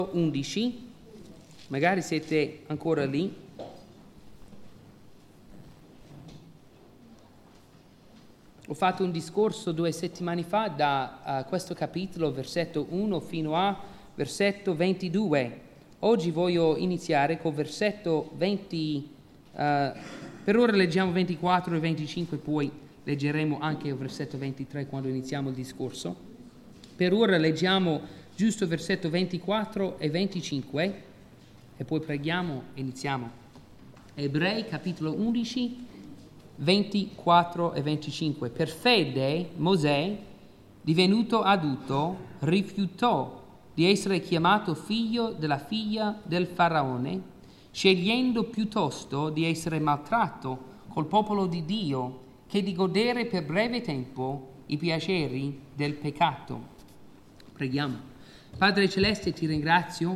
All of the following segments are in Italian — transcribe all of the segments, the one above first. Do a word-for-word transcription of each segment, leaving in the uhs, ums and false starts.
undici, magari siete ancora lì. Ho fatto un discorso due settimane fa da uh, questo capitolo, versetto uno fino a versetto ventidue. Oggi voglio iniziare col versetto venti, uh, per ora leggiamo ventiquattro e venticinque, poi leggeremo anche il versetto ventitré quando iniziamo il discorso. Per ora leggiamo giusto versetto ventiquattro e venticinque e poi preghiamo e iniziamo. Ebrei capitolo undici, ventiquattro e venticinque. Per fede Mosè, divenuto adulto, rifiutò di essere chiamato figlio della figlia del faraone, scegliendo piuttosto di essere maltratto col popolo di Dio che di godere per breve tempo i piaceri del peccato. Preghiamo. Padre Celeste, ti ringrazio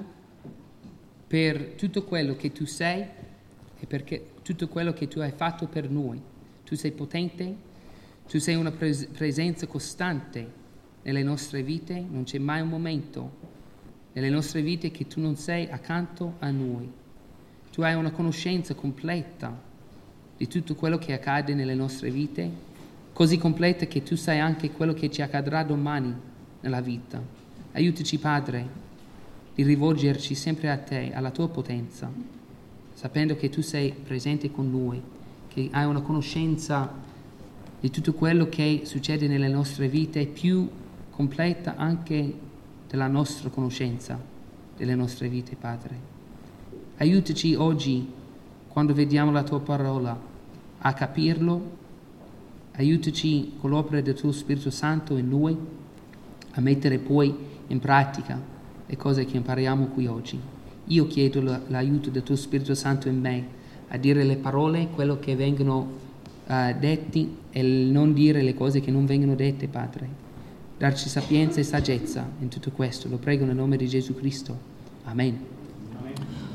per tutto quello che tu sei e per tutto quello che tu hai fatto per noi. Tu sei potente, tu sei una pres- presenza costante nelle nostre vite, non c'è mai un momento nelle nostre vite che tu non sei accanto a noi. Tu hai una conoscenza completa di tutto quello che accade nelle nostre vite, così completa che tu sai anche quello che ci accadrà domani nella vita. Aiutaci, Padre, di rivolgerci sempre a te, alla tua potenza, sapendo che tu sei presente con noi, che hai una conoscenza di tutto quello che succede nelle nostre vite più completa anche della nostra conoscenza delle nostre vite, Padre. Aiutaci oggi, quando vediamo la tua parola, a capirlo. Aiutaci con l'opera del tuo Spirito Santo in noi, a mettere poi in pratica le cose che impariamo qui oggi. Io chiedo l'aiuto del tuo Spirito Santo in me a dire le parole, quello che vengono uh, detti, e non dire le cose che non vengono dette, Padre. Darci sapienza e saggezza in tutto questo. Lo prego nel nome di Gesù Cristo. Amen. Amen.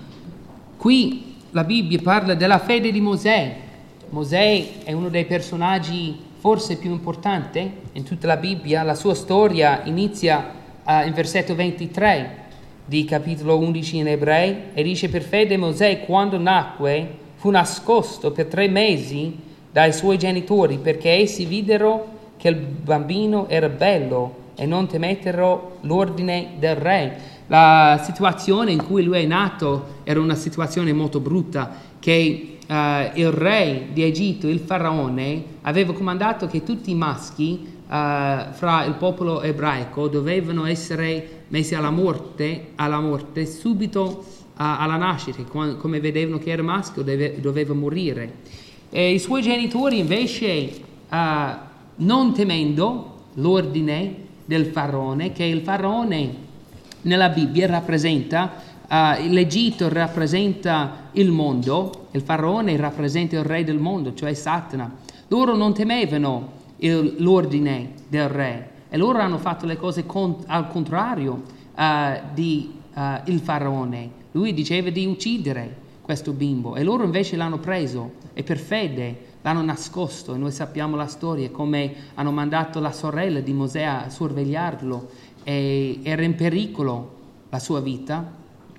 Qui la Bibbia parla della fede di Mosè. Mosè è uno dei personaggi forse più importanti in tutta la Bibbia. La sua storia inizia uh, in versetto ventitré di capitolo undici in Ebrei e dice: per fede Mosè, quando nacque, fu nascosto per tre mesi dai suoi genitori, perché essi videro che il bambino era bello e non temettero l'ordine del re. La situazione in cui lui è nato era una situazione molto brutta, che uh, il re di Egitto, il faraone, aveva comandato che tutti i maschi uh, fra il popolo ebraico dovevano essere messi alla morte, alla morte subito uh, alla nascita. Come vedevano che era maschio deve, doveva morire. E i suoi genitori invece, uh, non temendo l'ordine del faraone, che il faraone nella Bibbia rappresenta, uh, l'Egitto rappresenta il mondo, il faraone rappresenta il re del mondo, cioè Satana. Loro non temevano il, l'ordine del re e loro hanno fatto le cose con, al contrario uh, di uh, il faraone. Lui diceva di uccidere questo bimbo e loro invece l'hanno preso e per fede l'hanno nascosto. E noi sappiamo la storia, come hanno mandato la sorella di Mosè a sorvegliarlo e era in pericolo la sua vita.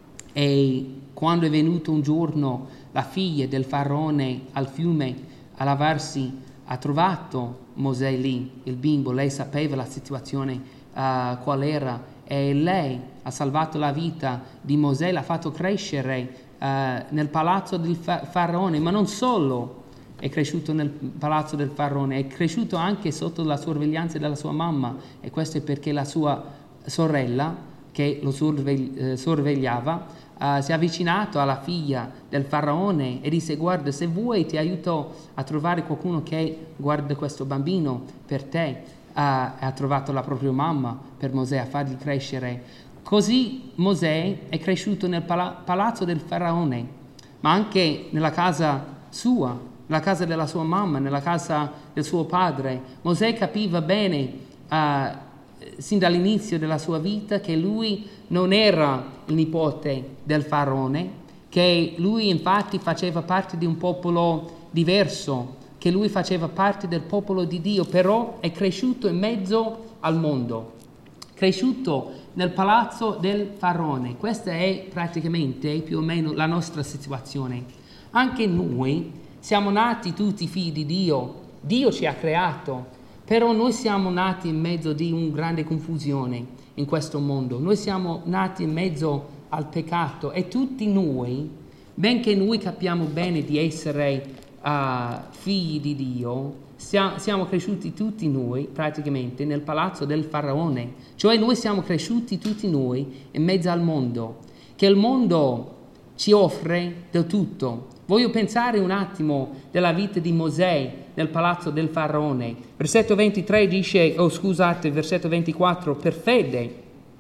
E quando è venuto un giorno la figlia del faraone al fiume a lavarsi, ha trovato Mosè lì, il bimbo. Lei sapeva la situazione uh, qual era e lei ha salvato la vita di Mosè, l'ha fatto crescere uh, nel palazzo del fa- faraone, ma non solo è cresciuto nel palazzo del faraone, è cresciuto anche sotto la sorveglianza della sua mamma, e questo è perché la sua sorella che lo sorvegli- eh, sorvegliava uh, si è avvicinato alla figlia del faraone e disse: guarda, se vuoi ti aiuto a trovare qualcuno che guarda questo bambino per te. Uh, ha trovato la propria mamma per Mosè a fargli crescere. Così Mosè è cresciuto nel pala- palazzo del faraone, ma anche nella casa sua, nella casa della sua mamma, nella casa del suo padre. Mosè capiva bene uh, sin dall'inizio della sua vita che lui non era il nipote del faraone, che lui infatti faceva parte di un popolo diverso, che lui faceva parte del popolo di Dio, però è cresciuto in mezzo al mondo, cresciuto nel palazzo del faraone. Questa è praticamente più o meno la nostra situazione. Anche noi siamo nati tutti figli di Dio, Dio ci ha creato, però noi siamo nati in mezzo di una grande confusione in questo mondo. Noi siamo nati in mezzo al peccato e tutti noi, benché noi capiamo bene di essere uh, figli di Dio, siamo, siamo cresciuti tutti noi praticamente nel palazzo del faraone, cioè noi siamo cresciuti tutti noi in mezzo al mondo, che il mondo ci offre del tutto. Voglio pensare un attimo della vita di Mosè nel palazzo del faraone. Versetto ventitré dice, oh scusate, versetto ventiquattro, per fede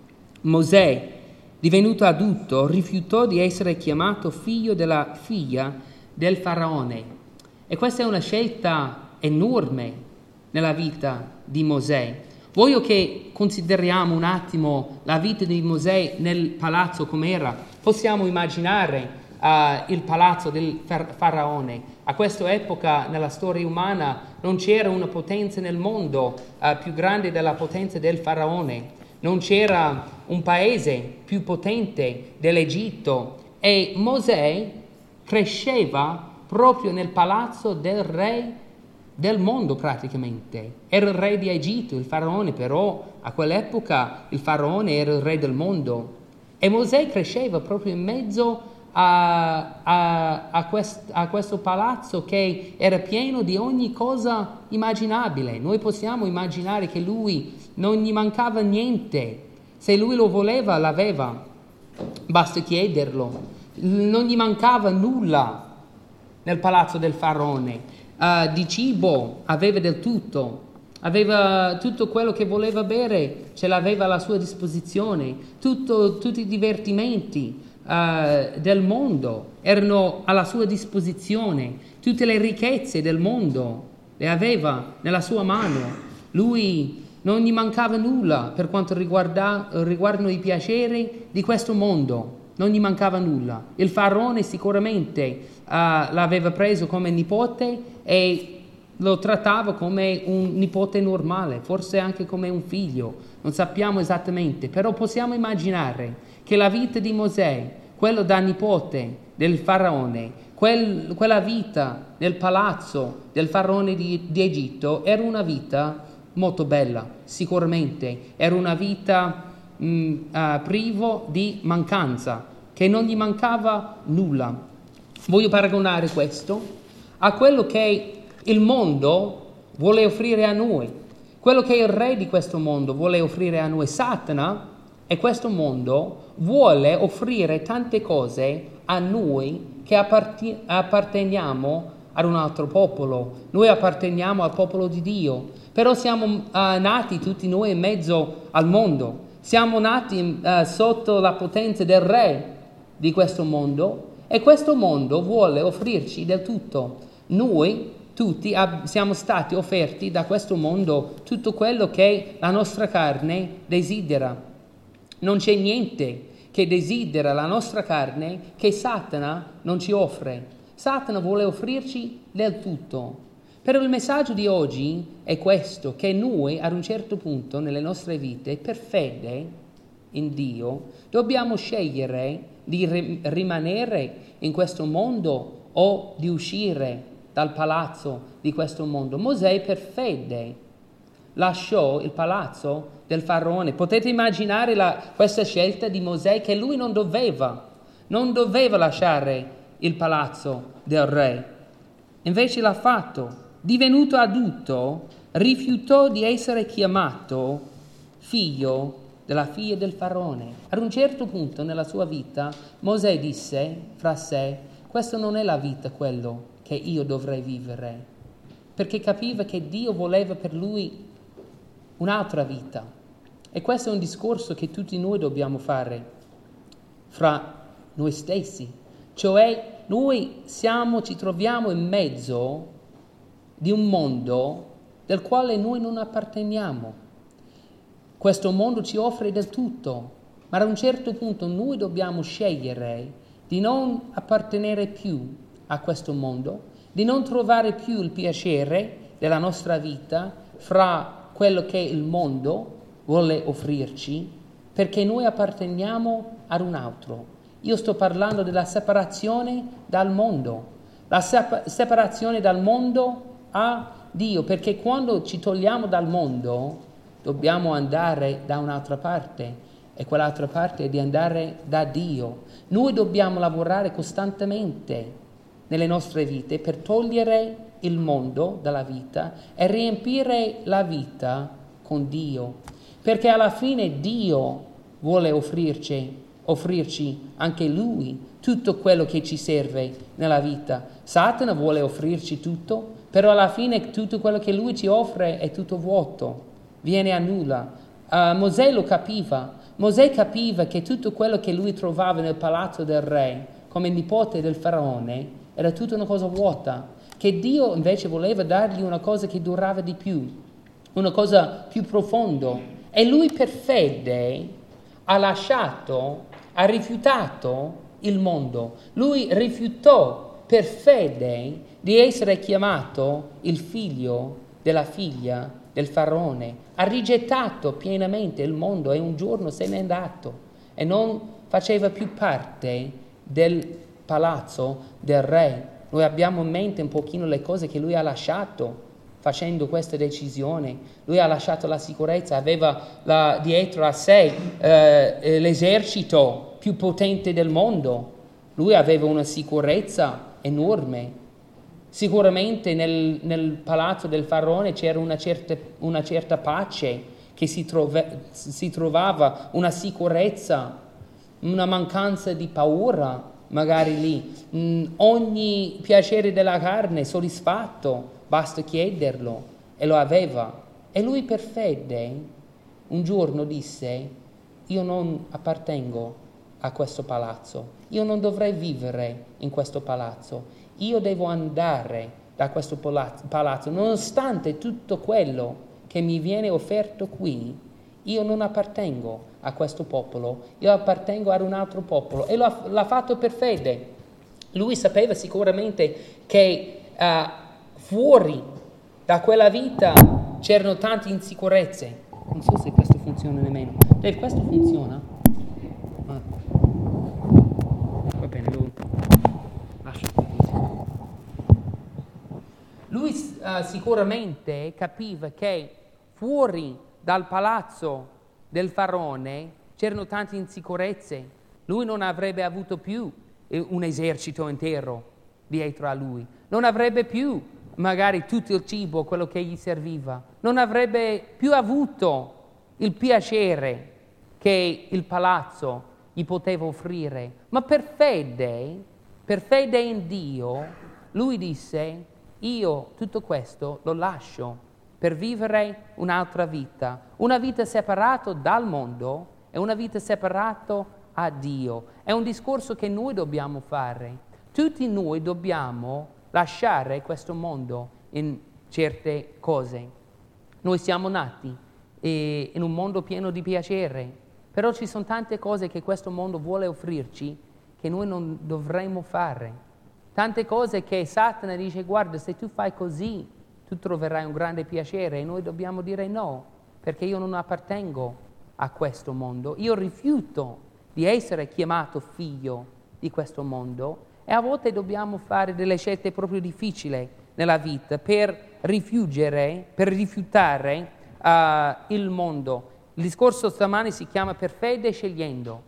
Mosè, divenuto adulto, rifiutò di essere chiamato figlio della figlia del faraone. E questa è una scelta enorme nella vita di Mosè. Voglio che consideriamo un attimo la vita di Mosè nel palazzo com'era. Possiamo immaginare uh, il palazzo del far- faraone. A questa epoca nella storia umana non c'era una potenza nel mondo uh, più grande della potenza del faraone. Non c'era un paese più potente dell'Egitto e Mosè cresceva proprio nel palazzo del re del mondo praticamente. Era il re di Egitto, il faraone, però a quell'epoca il faraone era il re del mondo e Mosè cresceva proprio in mezzo a, a, a, quest, a questo palazzo che era pieno di ogni cosa immaginabile. Noi possiamo immaginare che lui non gli mancava niente, se lui lo voleva l'aveva, basta chiederlo, non gli mancava nulla nel palazzo del faraone. Uh, di cibo aveva del tutto, aveva tutto quello che voleva bere, ce l'aveva alla sua disposizione, tutto, tutti i divertimenti uh, del mondo erano alla sua disposizione, tutte le ricchezze del mondo le aveva nella sua mano. Lui non gli mancava nulla per quanto riguarda, riguardano i piaceri di questo mondo, non gli mancava nulla. Il faraone sicuramente uh, l'aveva preso come nipote e lo trattava come un nipote normale, forse anche come un figlio, non sappiamo esattamente, però possiamo immaginare che la vita di Mosè, quello da nipote del faraone, quel, quella vita nel palazzo del faraone di, di Egitto era una vita molto bella, sicuramente, era una vita mh, uh, privo di mancanza, che non gli mancava nulla. Voglio paragonare questo a quello che il mondo vuole offrire a noi, quello che il re di questo mondo vuole offrire a noi. Satana e questo mondo vuole offrire tante cose a noi che apparti- apparteniamo ad un altro popolo. Noi apparteniamo al popolo di Dio, però siamo uh, nati tutti noi in mezzo al mondo, siamo nati uh, sotto la potenza del re di questo mondo e questo mondo vuole offrirci del tutto. Noi tutti ab- siamo stati offerti da questo mondo tutto quello che la nostra carne desidera. Non c'è niente che desidera la nostra carne che Satana non ci offre. Satana vuole offrirci del tutto. Però il messaggio di oggi è questo, che noi ad un certo punto nelle nostre vite, per fede in Dio, dobbiamo scegliere di ri- rimanere in questo mondo o di uscire dal palazzo di questo mondo. Mosè per fede lasciò il palazzo del faraone. Potete immaginare la, questa scelta di Mosè, che lui non doveva, non doveva lasciare il palazzo del re. Invece l'ha fatto. Divenuto adulto, rifiutò di essere chiamato figlio della figlia del faraone. Ad un certo punto nella sua vita Mosè disse fra sé: questa non è la vita quello che io dovrei vivere, perché capiva che Dio voleva per lui un'altra vita. E questo è un discorso che tutti noi dobbiamo fare fra noi stessi, cioè noi siamo, ci troviamo in mezzo di un mondo del quale noi non apparteniamo. Questo mondo ci offre del tutto, ma ad un certo punto noi dobbiamo scegliere di non appartenere più a questo mondo, di non trovare più il piacere della nostra vita fra quello che il mondo vuole offrirci perché noi apparteniamo ad un altro. Io sto parlando della separazione dal mondo, la sep- separazione dal mondo a Dio, perché quando ci togliamo dal mondo dobbiamo andare da un'altra parte e quell'altra parte è di andare da Dio. Noi dobbiamo lavorare costantemente nelle nostre vite per togliere il mondo dalla vita e riempire la vita con Dio, perché alla fine Dio vuole offrirci, offrirci anche Lui tutto quello che ci serve nella vita. Satana vuole offrirci tutto, però alla fine tutto quello che Lui ci offre è tutto vuoto, viene a nulla. Uh, Mosè lo capiva. Mosè capiva che tutto quello che lui trovava nel palazzo del re, come nipote del faraone, era tutta una cosa vuota, che Dio invece voleva dargli una cosa che durava di più, una cosa più profonda. E lui per fede ha lasciato, ha rifiutato il mondo. Lui rifiutò per fede di essere chiamato il figlio della figlia del faraone, ha rigettato pienamente il mondo e un giorno se n'è andato e non faceva più parte del palazzo del re. Noi abbiamo in mente un pochino le cose che lui ha lasciato facendo questa decisione. Lui ha lasciato la sicurezza, aveva la, dietro a sé eh, l'esercito più potente del mondo. Lui aveva una sicurezza enorme. Sicuramente nel, nel palazzo del faraone c'era una certa, una certa pace che si, trova, si trovava, una sicurezza, una mancanza di paura magari lì. Mm, ogni piacere della carne soddisfatto, basta chiederlo, e lo aveva. E lui per fede un giorno disse: io non appartengo a questo palazzo, io non dovrei vivere in questo palazzo. Io devo andare da questo palazzo, nonostante tutto quello che mi viene offerto qui. Io non appartengo a questo popolo, io appartengo ad un altro popolo. E l'ha, l'ha fatto per fede. Lui sapeva sicuramente che uh, fuori da quella vita c'erano tante insicurezze. Non so se questo funziona nemmeno. Dave, questo funziona? Ah. Va bene, lo lascio. Lui uh, sicuramente capiva che fuori dal palazzo del faraone c'erano tante insicurezze. Lui non avrebbe avuto più un esercito intero dietro a lui, non avrebbe più magari tutto il cibo, quello che gli serviva, non avrebbe più avuto il piacere che il palazzo gli poteva offrire. Ma per fede, per fede in Dio, lui disse: io tutto questo lo lascio per vivere un'altra vita, una vita separata dal mondo e una vita separata a Dio. È un discorso che noi dobbiamo fare. Tutti noi dobbiamo lasciare questo mondo in certe cose. Noi siamo nati eh, in un mondo pieno di piacere, però ci sono tante cose che questo mondo vuole offrirci che noi non dovremmo fare. Tante cose che Satana dice: guarda, se tu fai così, tu troverai un grande piacere, e noi dobbiamo dire no, perché io non appartengo a questo mondo. Io rifiuto di essere chiamato figlio di questo mondo, e a volte dobbiamo fare delle scelte proprio difficili nella vita per rifiugere, per rifiutare uh, il mondo. Il discorso stamani si chiama per fede scegliendo.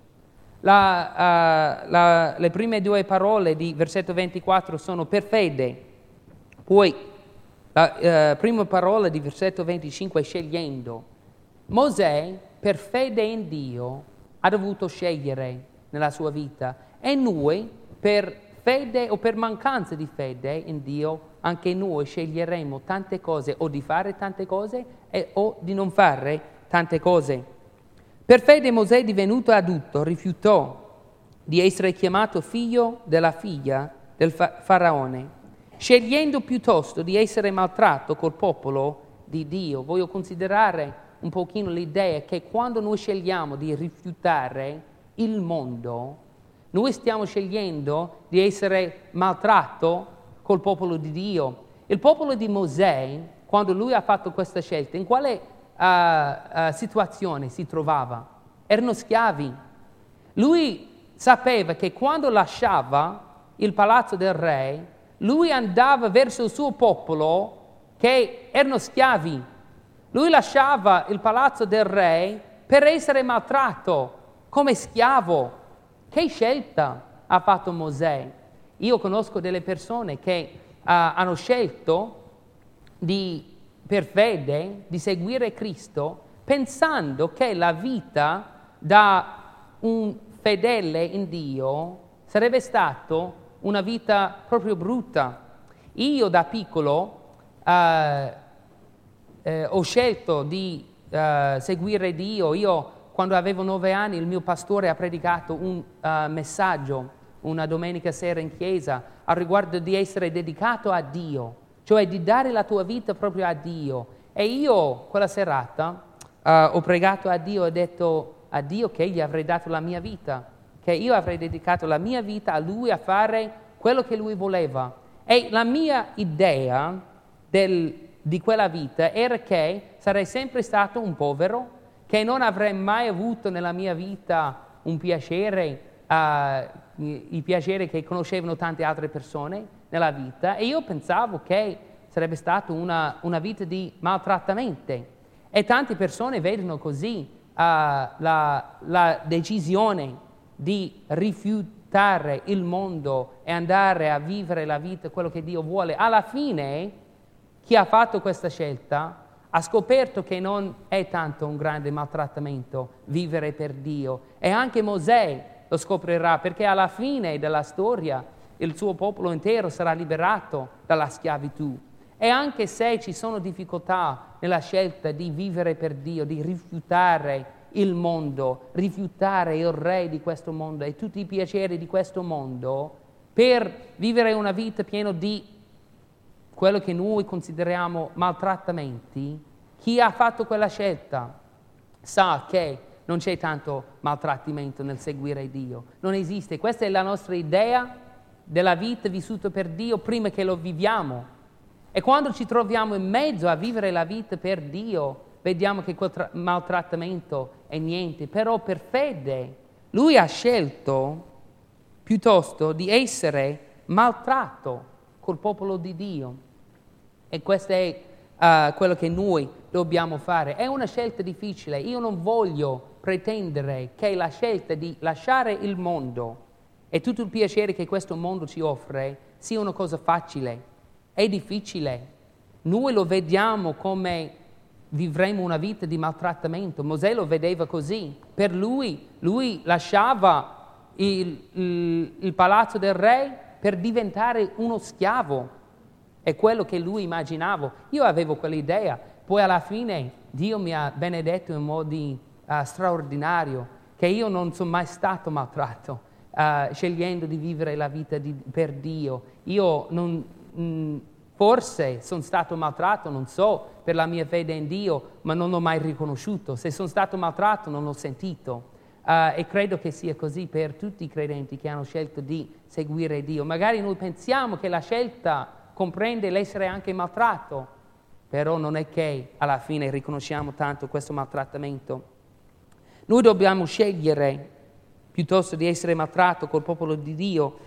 La, uh, la, le prime due parole di versetto ventiquattro sono per fede, poi la uh, prima parola di versetto venticinque è scegliendo. Mosè per fede in Dio ha dovuto scegliere nella sua vita, e noi per fede o per mancanza di fede in Dio, anche noi sceglieremo tante cose, o di fare tante cose e, o di non fare tante cose. Per fede Mosè, divenuto adulto, rifiutò di essere chiamato figlio della figlia del fa- faraone, scegliendo piuttosto di essere maltratto col popolo di Dio. Voglio considerare un pochino l'idea che quando noi scegliamo di rifiutare il mondo, noi stiamo scegliendo di essere maltratto col popolo di Dio. Il popolo di Mosè, quando lui ha fatto questa scelta, in quale Uh, uh, situazione si trovava? erano schiavi. Lui sapeva che quando lasciava il palazzo del re, lui andava verso il suo popolo che erano schiavi. Lui lasciava il palazzo del re per essere maltratto come schiavo. Che scelta ha fatto Mosè? Io conosco delle persone che uh, hanno scelto di, per fede di seguire Cristo pensando che la vita da un fedele in Dio sarebbe stata una vita proprio brutta. Io da piccolo uh, eh, ho scelto di uh, seguire Dio. Io quando avevo nove anni il mio pastore ha predicato un uh, messaggio una domenica sera in chiesa al riguardo di essere dedicato a Dio, cioè di dare la tua vita proprio a Dio. E io quella serata uh, ho pregato a Dio e ho detto a Dio che gli avrei dato la mia vita, che io avrei dedicato la mia vita a Lui a fare quello che Lui voleva. E la mia idea del, di quella vita era che sarei sempre stato un povero, che non avrei mai avuto nella mia vita un piacere, uh, i, i piaceri che conoscevano tante altre persone nella vita, e io pensavo che sarebbe stata una, una vita di maltrattamento. E tante persone vedono così uh, la, la decisione di rifiutare il mondo e andare a vivere la vita, quello che Dio vuole. Alla fine, chi ha fatto questa scelta ha scoperto che non è tanto un grande maltrattamento vivere per Dio. E anche Mosè lo scoprirà, perché alla fine della storia il suo popolo intero sarà liberato dalla schiavitù. E anche se ci sono difficoltà nella scelta di vivere per Dio, di rifiutare il mondo, rifiutare il re di questo mondo e tutti i piaceri di questo mondo, per vivere una vita piena di quello che noi consideriamo maltrattamenti, chi ha fatto quella scelta sa che non c'è tanto maltrattamento nel seguire Dio. Non esiste. Questa è la nostra idea della vita vissuta per Dio prima che lo viviamo. E quando ci troviamo in mezzo a vivere la vita per Dio, vediamo che quel tra- maltrattamento è niente. Però per fede Lui ha scelto piuttosto di essere maltratto col popolo di Dio. E questo è uh, quello che noi dobbiamo fare. È una scelta difficile. Io non voglio pretendere che la scelta di lasciare il mondo e tutto il piacere che questo mondo ci offre sia una cosa facile. È difficile. Noi lo vediamo come vivremo una vita di maltrattamento. Mosè lo vedeva così. Per lui, lui lasciava il, il, il palazzo del re per diventare uno schiavo. È quello che lui immaginava. Io avevo quell'idea. Poi alla fine Dio mi ha benedetto in modi uh, straordinari, che io non sono mai stato maltratto, uh, scegliendo di vivere la vita di, per Dio. Io non... mh, Forse sono stato maltratto, non so, per la mia fede in Dio, ma non l'ho mai riconosciuto. Se sono stato maltratto non l'ho sentito. Uh, e credo che sia così per tutti i credenti che hanno scelto di seguire Dio. Magari noi pensiamo che la scelta comprende l'essere anche maltratto, però non è che alla fine riconosciamo tanto questo maltrattamento. Noi dobbiamo scegliere, piuttosto di essere maltratto col popolo di Dio.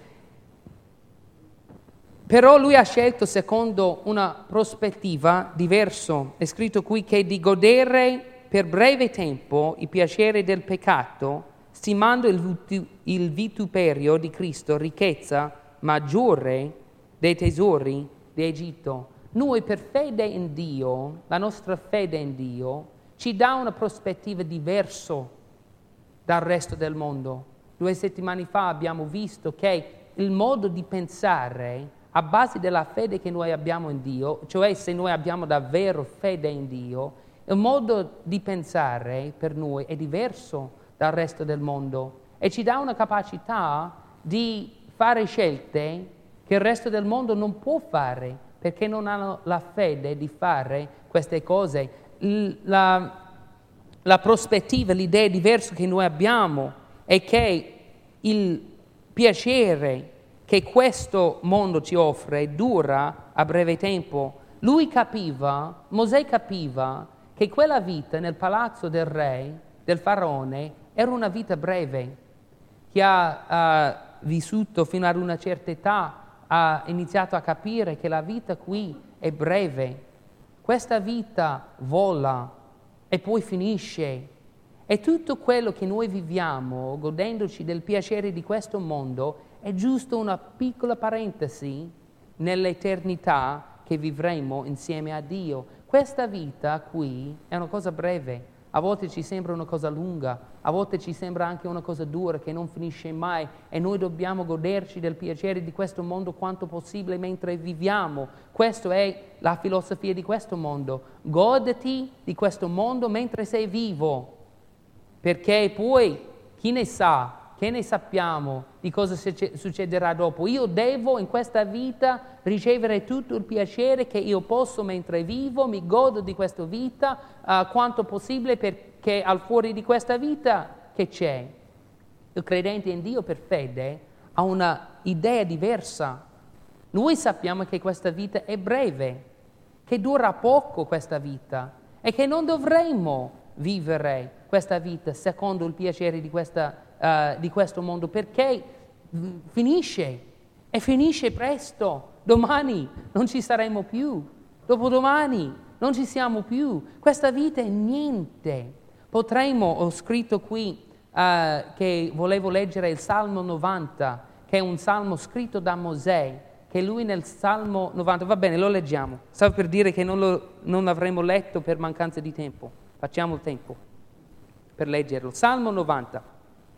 Però lui ha scelto secondo una prospettiva diversa. È scritto qui che di godere per breve tempo i piaceri del peccato, stimando il, il vituperio di Cristo ricchezza maggiore dei tesori di Egitto. Noi per fede in Dio, la nostra fede in Dio, ci dà una prospettiva diversa dal resto del mondo. Due settimane fa abbiamo visto che il modo di pensare a base della fede che noi abbiamo in Dio, cioè se noi abbiamo davvero fede in Dio, il modo di pensare per noi è diverso dal resto del mondo e ci dà una capacità di fare scelte che il resto del mondo non può fare perché non hanno la fede di fare queste cose. La, la prospettiva, l'idea diversa che noi abbiamo è che il piacere che questo mondo ci offre dura a breve tempo. Lui capiva, Mosè capiva, che quella vita nel palazzo del re, del faraone, era una vita breve. Chi ha uh, vissuto fino ad una certa età ha iniziato a capire che la vita qui è breve. Questa vita vola e poi finisce. E tutto quello che noi viviamo, godendoci del piacere di questo mondo, è giusto una piccola parentesi nell'eternità che vivremo insieme a Dio. Questa vita qui è una cosa breve. A volte ci sembra una cosa lunga, a volte ci sembra anche una cosa dura che non finisce mai e noi dobbiamo goderci del piacere di questo mondo quanto possibile mentre viviamo. Questa è la filosofia di questo mondo. Goditi di questo mondo mentre sei vivo, perché poi chi ne sa, che ne sappiamo di cosa succederà dopo. Io devo in questa vita ricevere tutto il piacere che io posso mentre vivo, mi godo di questa vita uh, quanto possibile, perché al fuori di questa vita che c'è? Il credente in Dio per fede ha una idea diversa. Noi sappiamo che questa vita è breve, che dura poco questa vita e che non dovremmo vivere questa vita secondo il piacere di questa Uh, di questo mondo, perché finisce e finisce presto. Domani non ci saremo più, dopodomani non ci siamo più. Questa vita è niente. Potremmo, ho scritto qui uh, che volevo leggere il Salmo novanta, che è un salmo scritto da Mosè, che lui nel Salmo novanta, va bene, lo leggiamo. Stavo per dire che non, lo, non avremmo letto per mancanza di tempo. Facciamo il tempo per leggerlo. Salmo novanta.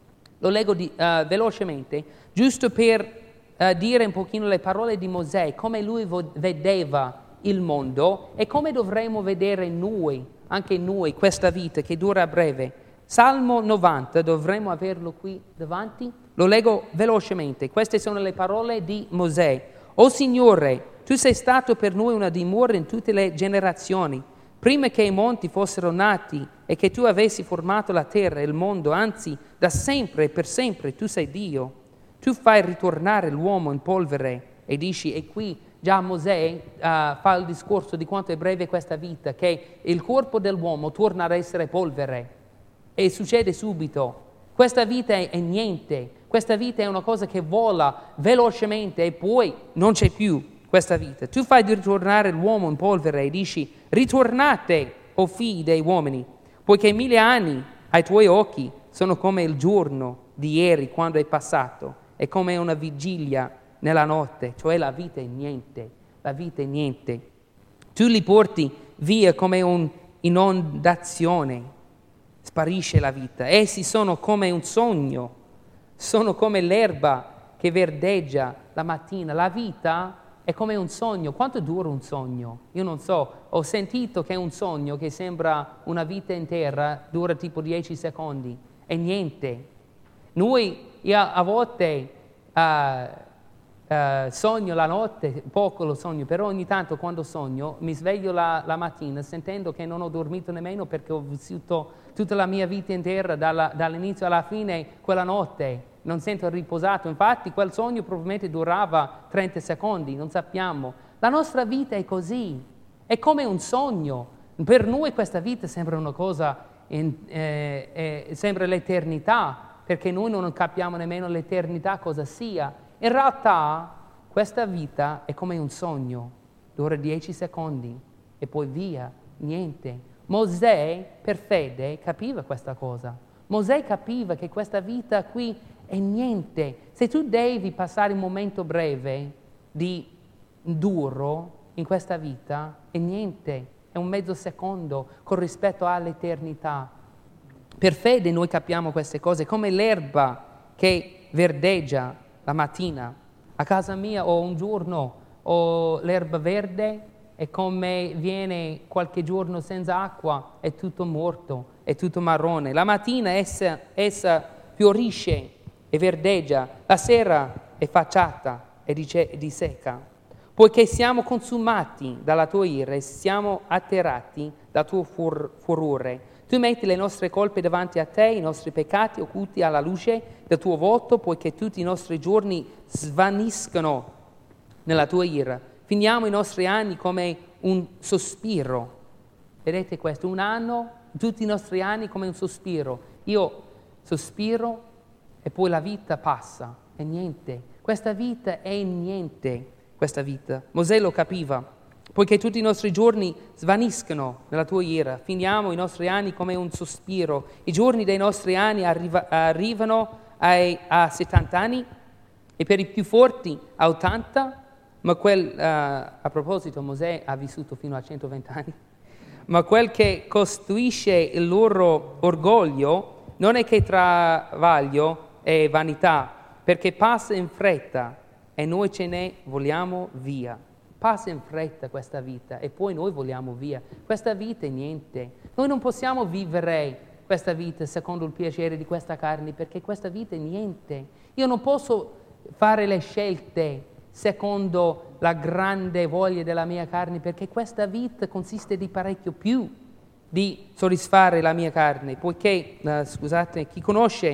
Lo leggo di, uh, velocemente, giusto per uh, dire un pochino le parole di Mosè, come lui vo- vedeva il mondo e come dovremmo vedere noi, anche noi, questa vita che dura breve. Salmo novanta, dovremmo averlo qui davanti? Lo leggo velocemente. Queste sono le parole di Mosè. O Signore, tu sei stato per noi una dimora in tutte le generazioni. Prima che i monti fossero nati e che tu avessi formato la terra e il mondo, anzi, da sempre e per sempre tu sei Dio. Tu fai ritornare l'uomo in polvere e dici, e qui già Mosè uh, fa il discorso di quanto è breve questa vita, che il corpo dell'uomo torna ad essere polvere e succede subito. Questa vita è, è niente, questa vita è una cosa che vola velocemente e poi non c'è più. Questa vita. Tu fai di ritornare l'uomo in polvere e dici, ritornate, o figli dei uomini, poiché mille anni ai tuoi occhi sono come il giorno di ieri quando è passato, è come una vigilia nella notte, cioè la vita è niente, la vita è niente. Tu li porti via come un'inondazione, sparisce la vita. Essi sono come un sogno, sono come l'erba che verdeggia la mattina. La vita è come un sogno. Quanto dura un sogno? Io non so, ho sentito che un sogno che sembra una vita intera dura tipo dieci secondi, è niente. Noi, io a volte uh, uh, sogno la notte, poco lo sogno, però ogni tanto quando sogno mi sveglio la, la mattina sentendo che non ho dormito nemmeno perché ho vissuto tutta la mia vita intera, dalla, dall'inizio alla fine, quella notte. Non sento riposato, infatti quel sogno probabilmente durava trenta secondi, non sappiamo. La nostra vita è così, è come un sogno. Per noi questa vita sembra una cosa, in, eh, eh, sembra l'eternità, perché noi non capiamo nemmeno l'eternità cosa sia. In realtà questa vita è come un sogno, dura dieci secondi e poi via, niente. Mosè per fede capiva questa cosa. Mosè capiva che questa vita qui è niente. Se tu devi passare un momento breve di duro in questa vita, è niente, è un mezzo secondo con rispetto all'eternità. Per fede noi capiamo queste cose, come l'erba che verdeggia la mattina. A casa mia ho un giorno ho l'erba verde e come viene qualche giorno senza acqua è tutto morto, è tutto marrone. La mattina essa, essa fiorisce e verdeggia, la sera è facciata e disseca. Poiché siamo consumati dalla tua ira e siamo atterrati dal tuo fur- furore, tu metti le nostre colpe davanti a te, i nostri peccati occulti alla luce del tuo volto, poiché tutti i nostri giorni svaniscono nella tua ira. Finiamo i nostri anni come un sospiro. Vedete questo? Un anno, tutti i nostri anni come un sospiro. Io sospiro e poi la vita passa, è niente. Questa vita è niente, questa vita. Mosè lo capiva, poiché tutti i nostri giorni svaniscono nella tua ira, finiamo i nostri anni come un sospiro, i giorni dei nostri anni arriva, arrivano ai, a settanta anni e per i più forti a ottanta, ma quel, uh, a proposito Mosè ha vissuto fino a centoventi anni, ma quel che costituisce il loro orgoglio non è che travaglio e vanità, perché passa in fretta e noi ce ne vogliamo via. Passa in fretta questa vita e poi noi vogliamo via. Questa vita è niente. Noi non possiamo vivere questa vita secondo il piacere di questa carne, perché questa vita è niente. Io non posso fare le scelte secondo la grande voglia della mia carne, perché questa vita consiste di parecchio più di soddisfare la mia carne, poiché, uh, scusate, chi conosce,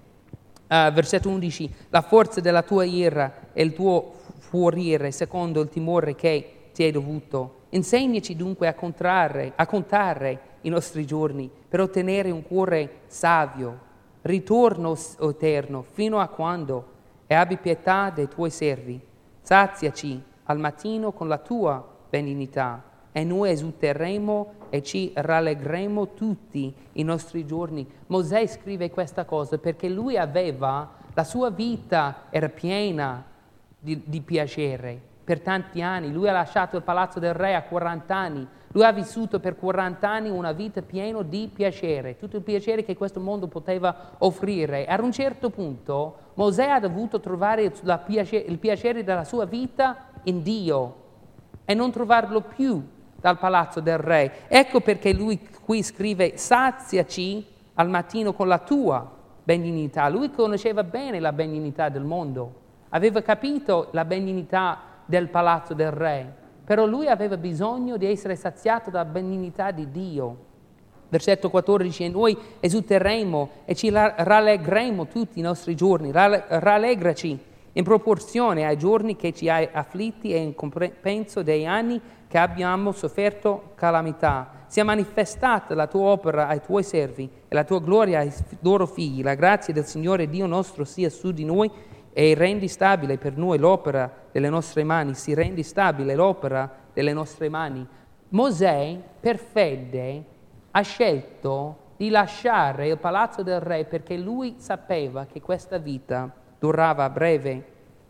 uh, versetto undici, la forza della tua ira e il tuo fuorire secondo il timore che ti è dovuto, insegnaci dunque a contare, a contare i nostri giorni per ottenere un cuore savio, ritorno eterno, fino a quando, e abbi pietà dei tuoi servi, saziaci al mattino con la tua benignità, e noi esulteremo e ci rallegremo tutti i nostri giorni. Mosè scrive questa cosa perché lui aveva, la sua vita era piena di, di piacere per tanti anni. Lui ha lasciato il palazzo del re a quaranta anni. Lui ha vissuto per quaranta anni una vita piena di piacere, tutto il piacere che questo mondo poteva offrire. Ad un certo punto Mosè ha dovuto trovare il piacere, il piacere della sua vita in Dio e non trovarlo più dal palazzo del re. Ecco perché lui qui scrive: saziaci al mattino con la tua benignità. Lui conosceva bene la benignità del mondo, aveva capito la benignità del palazzo del re, però lui aveva bisogno di essere saziato dalla benignità di Dio. Versetto quattordici, e noi esulteremo e ci rallegremo tutti i nostri giorni. Rallegraci in proporzione ai giorni che ci hai afflitti e in compenso dei anni che abbiamo sofferto calamità. Sia manifestata la tua opera ai tuoi servi e la tua gloria ai loro figli. La grazia del Signore Dio nostro sia su di noi e rendi stabile per noi l'opera delle nostre mani. Si rendi stabile l'opera delle nostre mani. Mosè, per fede, ha scelto di lasciare il palazzo del re perché lui sapeva che questa vita durava a breve,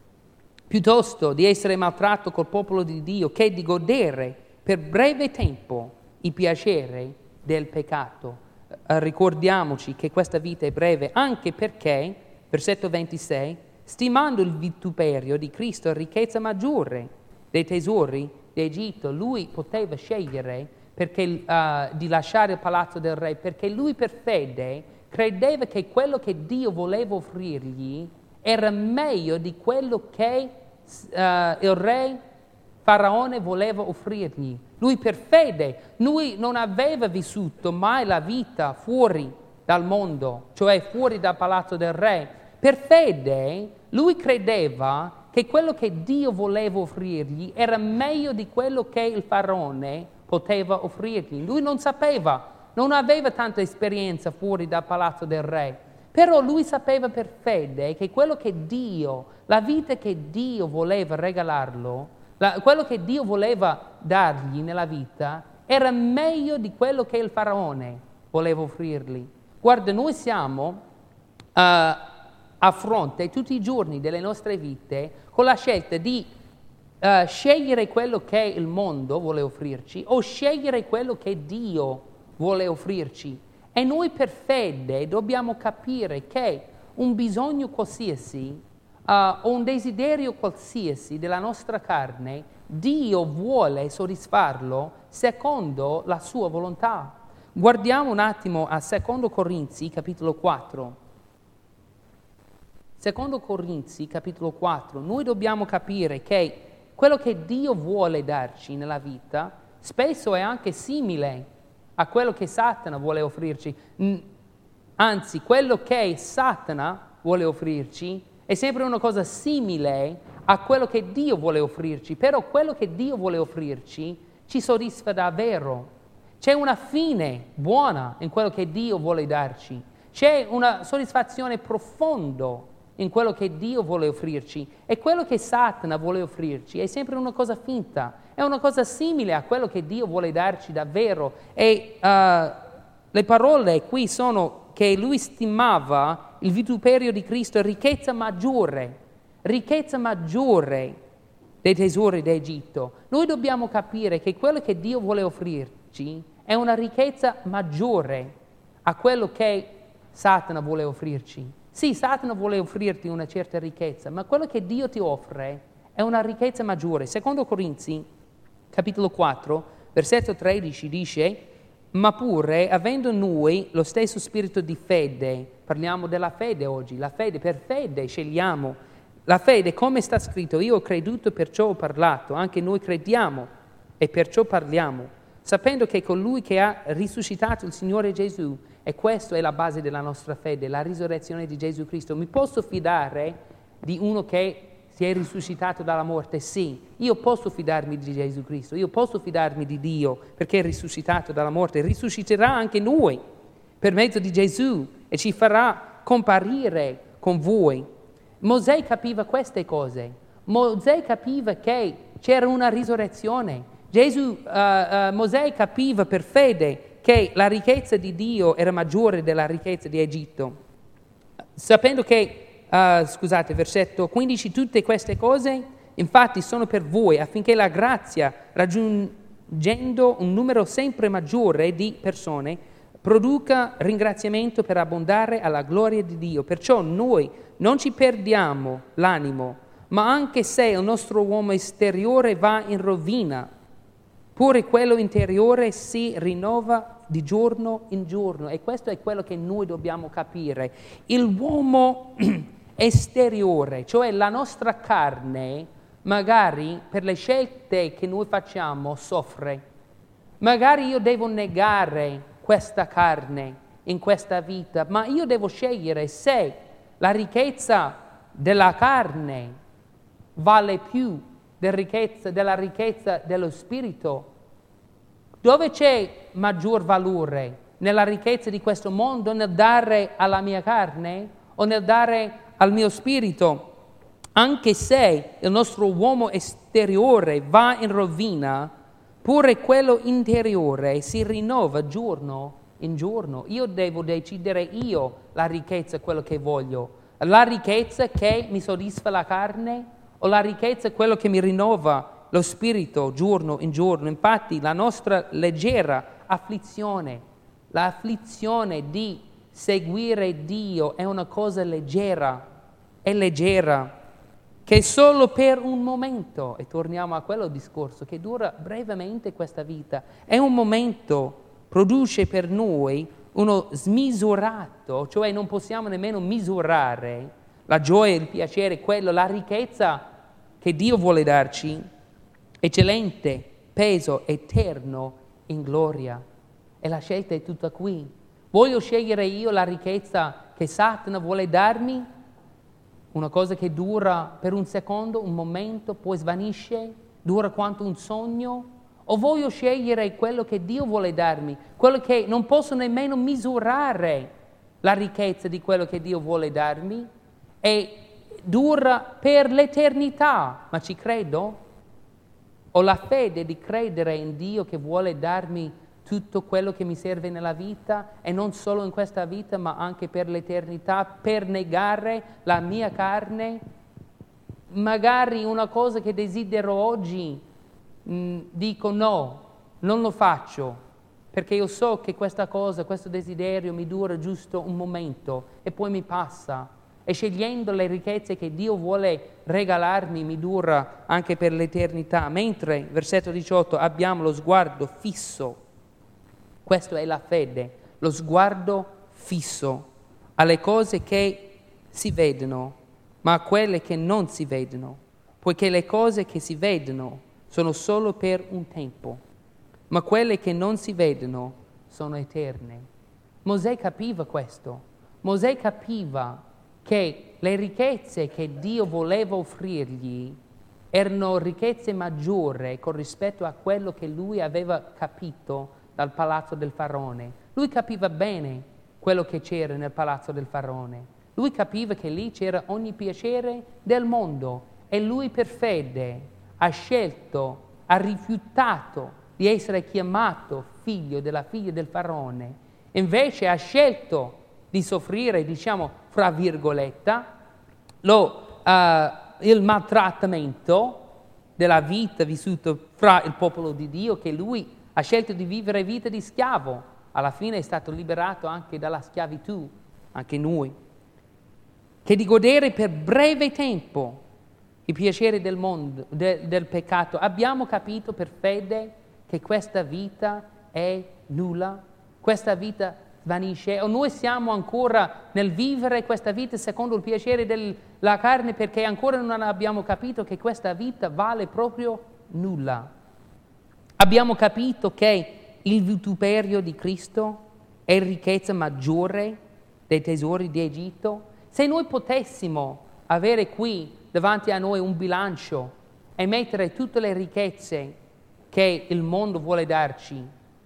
piuttosto di essere maltratto col popolo di Dio che di godere per breve tempo i piaceri del peccato. Eh, ricordiamoci che questa vita è breve, anche perché, versetto ventisei, stimando il vituperio di Cristo ricchezza maggiore dei tesori di Egitto, lui poteva scegliere perché, uh, di lasciare il palazzo del re, perché lui per fede credeva che quello che Dio voleva offrirgli era meglio di quello che uh, il re Faraone voleva offrirgli. Lui per fede, lui non aveva vissuto mai la vita fuori dal mondo, cioè fuori dal palazzo del re. Per fede lui credeva che quello che Dio voleva offrirgli era meglio di quello che il Faraone poteva offrirgli. Lui non sapeva, non aveva tanta esperienza fuori dal palazzo del re, però lui sapeva per fede che quello che Dio, la vita che Dio voleva regalarlo, la, quello che Dio voleva dargli nella vita, era meglio di quello che il Faraone voleva offrirgli. Guarda, noi siamo uh, a fronte tutti i giorni delle nostre vite con la scelta di uh, scegliere quello che il mondo vuole offrirci o scegliere quello che Dio vuole offrirci. E noi per fede dobbiamo capire che un bisogno qualsiasi uh, o un desiderio qualsiasi della nostra carne, Dio vuole soddisfarlo secondo la sua volontà. Guardiamo un attimo a Secondo Corinzi, capitolo quattro. Secondo Corinzi, capitolo quattro, noi dobbiamo capire che quello che Dio vuole darci nella vita spesso è anche simile a quello che Satana vuole offrirci. Anzi, quello che Satana vuole offrirci è sempre una cosa simile a quello che Dio vuole offrirci, però quello che Dio vuole offrirci ci soddisfa davvero. C'è una fine buona in quello che Dio vuole darci. C'è una soddisfazione profonda in quello che Dio vuole offrirci, e quello che Satana vuole offrirci è sempre una cosa finta, è una cosa simile a quello che Dio vuole darci davvero. E uh, le parole qui sono che lui stimava il vituperio di Cristo ricchezza maggiore, ricchezza maggiore dei tesori d'Egitto. Noi dobbiamo capire che quello che Dio vuole offrirci è una ricchezza maggiore a quello che Satana vuole offrirci. Sì, Satana vuole offrirti una certa ricchezza, ma quello che Dio ti offre è una ricchezza maggiore. Secondo Corinzi, capitolo quattro, versetto tredici dice: ma pure, avendo noi lo stesso spirito di fede, parliamo della fede oggi, la fede, per fede scegliamo, la fede, come sta scritto, io ho creduto, perciò ho parlato, anche noi crediamo e perciò parliamo, sapendo che colui che ha risuscitato il Signore Gesù, e questa è la base della nostra fede, la risurrezione di Gesù Cristo. Mi posso fidare di uno che si è risuscitato dalla morte? Sì, io posso fidarmi di Gesù Cristo, io posso fidarmi di Dio perché è risuscitato dalla morte, risusciterà anche noi per mezzo di Gesù e ci farà comparire con voi. Mosè capiva queste cose, Mosè capiva che c'era una risurrezione, Gesù, uh, uh, Mosè capiva per fede che la ricchezza di Dio era maggiore della ricchezza di Egitto, sapendo che, uh, scusate, versetto quindici, tutte queste cose infatti sono per voi, affinché la grazia, raggiungendo un numero sempre maggiore di persone, produca ringraziamento per abbondare alla gloria di Dio. Perciò noi non ci perdiamo l'animo, ma anche se il nostro uomo esteriore va in rovina, pure quello interiore si rinnova di giorno in giorno. E questo è quello che noi dobbiamo capire. L'uomo esteriore, cioè la nostra carne, magari per le scelte che noi facciamo soffre. Magari io devo negare questa carne in questa vita, ma io devo scegliere se la ricchezza della carne vale più della ricchezza, della ricchezza dello spirito. Dove c'è maggior valore? Nella ricchezza di questo mondo, nel dare alla mia carne o nel dare al mio spirito? Anche se il nostro uomo esteriore va in rovina, pure quello interiore si rinnova giorno in giorno. Io devo decidere io la ricchezza, quello che voglio. La ricchezza che mi soddisfa la carne o la ricchezza, quello che mi rinnova lo spirito giorno in giorno. Infatti la nostra leggera afflizione, l'afflizione di seguire Dio è una cosa leggera, è leggera, che solo per un momento, e torniamo a quello discorso, che dura brevemente questa vita, è un momento, produce per noi uno smisurato, cioè non possiamo nemmeno misurare la gioia, il piacere, quello, la ricchezza che Dio vuole darci, eccellente, peso eterno in gloria. E la scelta è tutta qui. Voglio scegliere io la ricchezza che Satana vuole darmi, una cosa che dura per un secondo, un momento, poi svanisce, dura quanto un sogno, o voglio scegliere quello che Dio vuole darmi, quello che non posso nemmeno misurare la ricchezza di quello che Dio vuole darmi, e dura per l'eternità. Ma ci credo? Ho la fede di credere in Dio che vuole darmi tutto quello che mi serve nella vita, e non solo in questa vita, ma anche per l'eternità, per negare la mia carne? Magari una cosa che desidero oggi, mh, dico no, non lo faccio, perché io so che questa cosa, questo desiderio mi dura giusto un momento e poi mi passa. E scegliendo le ricchezze che Dio vuole regalarmi mi dura anche per l'eternità. Mentre, versetto diciotto, abbiamo lo sguardo fisso. Questa è la fede, lo sguardo fisso alle cose che si vedono, ma a quelle che non si vedono, poiché le cose che si vedono sono solo per un tempo, ma quelle che non si vedono sono eterne. Mosè capiva questo. Mosè capiva che le ricchezze che Dio voleva offrirgli erano ricchezze maggiori con rispetto a quello che lui aveva capito dal palazzo del faraone. Lui capiva bene quello che c'era nel palazzo del faraone. Lui capiva che lì c'era ogni piacere del mondo e lui per fede ha scelto, ha rifiutato di essere chiamato figlio della figlia del faraone, invece ha scelto di soffrire, diciamo, fra virgolette, lo, uh, il maltrattamento della vita vissuta fra il popolo di Dio, che lui ha scelto di vivere vita di schiavo. Alla fine è stato liberato anche dalla schiavitù, anche noi. Che di godere per breve tempo i piaceri del mondo, de, del peccato. Abbiamo capito per fede che questa vita è nulla, questa vita svanisce, o noi siamo ancora nel vivere questa vita secondo il piacere della carne perché ancora non abbiamo capito che questa vita vale proprio nulla. Abbiamo capito che il vituperio di Cristo è ricchezza maggiore dei tesori di Egitto. Se noi potessimo avere qui davanti a noi un bilancio e mettere tutte le ricchezze che il mondo vuole darci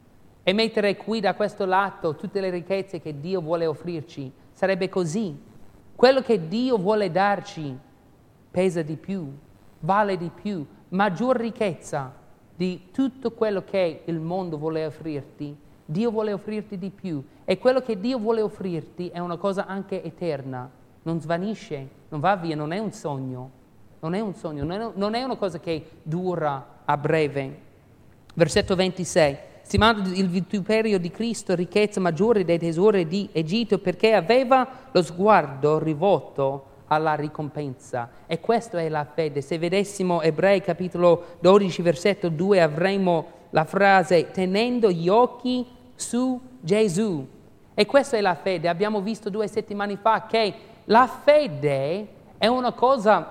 e mettere qui da questo lato tutte le ricchezze che Dio vuole offrirci, sarebbe così. Quello che Dio vuole darci pesa di più, vale di più, maggior ricchezza di tutto quello che il mondo vuole offrirti. Dio vuole offrirti di più e quello che Dio vuole offrirti è una cosa anche eterna, non svanisce, non va via, non è un sogno, non è un sogno, non è una cosa che dura a breve. Versetto ventisei. Stimando il vituperio di Cristo ricchezza maggiore dei tesori di Egitto perché aveva lo sguardo rivolto alla ricompensa. E questa è la fede. Se vedessimo Ebrei capitolo dodici versetto due avremo la frase tenendo gli occhi su Gesù. E questa è la fede. Abbiamo visto due settimane fa che la fede è una cosa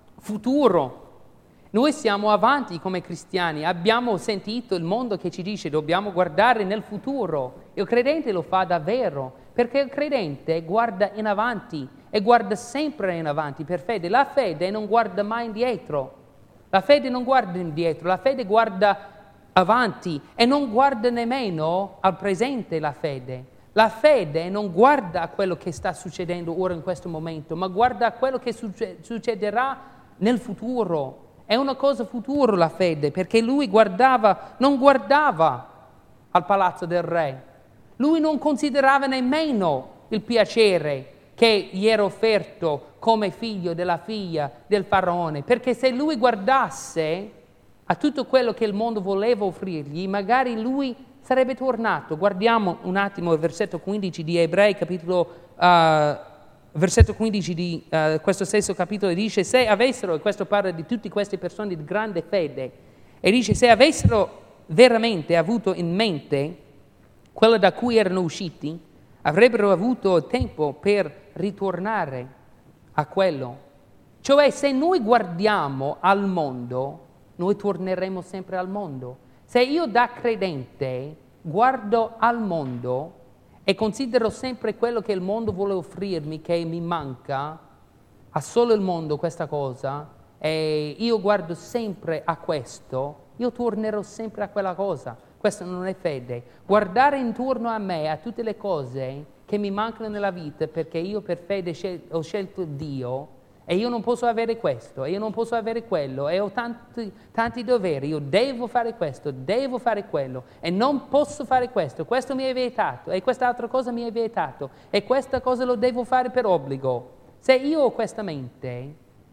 futuro. Noi siamo avanti come cristiani, abbiamo sentito il mondo che ci dice dobbiamo guardare nel futuro. Il credente lo fa davvero, perché il credente guarda in avanti e guarda sempre in avanti per fede. La fede non guarda mai indietro, la fede non guarda indietro, la fede guarda avanti e non guarda nemmeno al presente la fede. La fede non guarda a quello che sta succedendo ora in questo momento, ma guarda a quello che succederà nel futuro. È una cosa futura la fede, perché lui guardava, non guardava al palazzo del re. Lui non considerava nemmeno il piacere che gli era offerto come figlio della figlia del faraone, perché se lui guardasse a tutto quello che il mondo voleva offrirgli, magari lui sarebbe tornato. Guardiamo un attimo il versetto quindici di Ebrei, capitolo uh, versetto quindici di uh, questo stesso capitolo dice se avessero, e questo parla di tutte queste persone di grande fede, e dice se avessero veramente avuto in mente quello da cui erano usciti, avrebbero avuto tempo per ritornare a quello. Cioè se noi guardiamo al mondo, noi torneremo sempre al mondo. Se io da credente guardo al mondo e considero sempre quello che il mondo vuole offrirmi, che mi manca, ha solo il mondo questa cosa, e io guardo sempre a questo, io tornerò sempre a quella cosa. Questa non è fede. Guardare intorno a me, a tutte le cose che mi mancano nella vita, perché io per fede scel- ho scelto Dio, e io non posso avere questo, e io non posso avere quello, e ho tanti, tanti doveri, io devo fare questo, devo fare quello, e non posso fare questo, questo mi è vietato, e quest'altra cosa mi è vietato, e questa cosa lo devo fare per obbligo. Se io ho questa mente,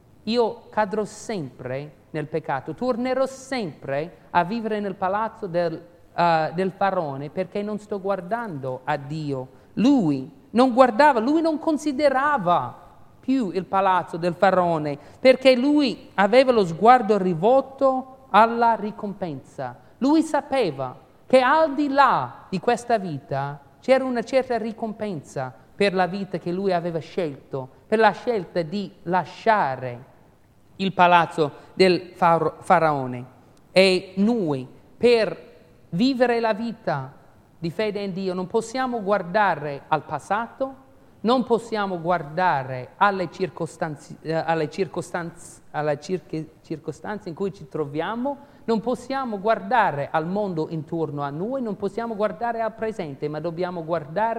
io cadrò sempre nel peccato, tornerò sempre a vivere nel palazzo del, uh, del faraone, perché non sto guardando a Dio. Lui non guardava, lui non considerava più il palazzo del faraone, perché lui aveva lo sguardo rivolto alla ricompensa. Lui sapeva che al di là di questa vita c'era una certa ricompensa per la vita che lui aveva scelto, per la scelta di lasciare il palazzo del faraone. E noi, per vivere la vita di fede in Dio, non possiamo guardare al passato, non possiamo guardare alle circostanze, eh, alle circostanze, alle cirche, circostanze in cui ci troviamo, non possiamo guardare al mondo intorno a noi, non possiamo guardare al presente, ma dobbiamo guardare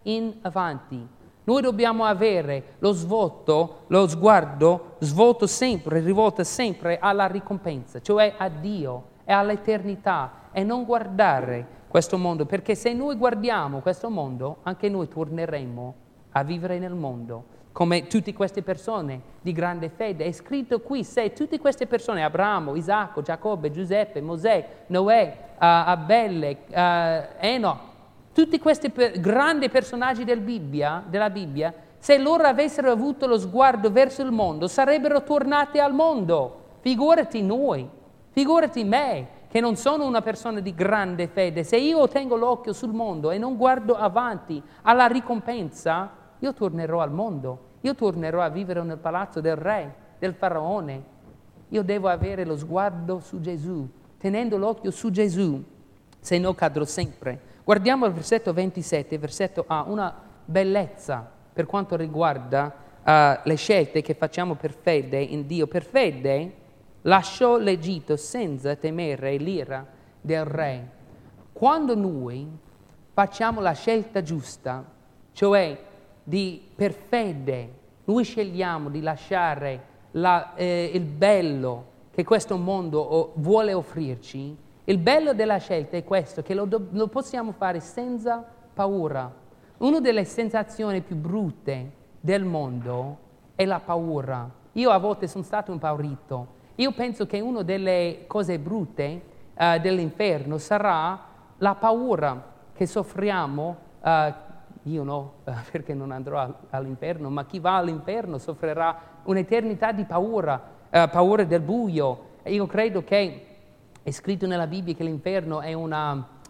in avanti. Noi dobbiamo avere lo svolto, lo sguardo svolto sempre, rivolto sempre alla ricompensa, cioè a Dio e all'eternità, e non guardare questo mondo, perché se noi guardiamo questo mondo, anche noi torneremo a vivere nel mondo, come tutte queste persone di grande fede. È scritto qui, se tutte queste persone, Abramo, Isacco, Giacobbe, Giuseppe, Mosè, Noè, uh, Abele, uh, Enoch, tutti questi per, grandi personaggi del Bibbia, della Bibbia, se loro avessero avuto lo sguardo verso il mondo, sarebbero tornati al mondo. Figurati noi, figurati me, che non sono una persona di grande fede. Se io tengo l'occhio sul mondo e non guardo avanti alla ricompensa, io tornerò al mondo. Io tornerò a vivere nel palazzo del re, del faraone. Io devo avere lo sguardo su Gesù, tenendo l'occhio su Gesù, se no cadrò sempre. Guardiamo il versetto ventisette, il versetto ha una bellezza per quanto riguarda uh, le scelte che facciamo per fede in Dio. Per fede lasciò l'Egitto senza temere l'ira del re. Quando noi facciamo la scelta giusta, cioè di, per fede, noi scegliamo di lasciare la, eh, il bello che questo mondo vuole offrirci. Il bello della scelta è questo, che lo, do, lo possiamo fare senza paura. Una delle sensazioni più brutte del mondo è la paura. Io a volte sono stato impaurito. Io penso che una delle cose brutte uh, dell'inferno sarà la paura che soffriamo. Uh, io no, uh, perché non andrò all'inferno, ma chi va all'inferno soffrirà un'eternità di paura, uh, paura del buio. E io credo che è scritto nella Bibbia che l'inferno è una,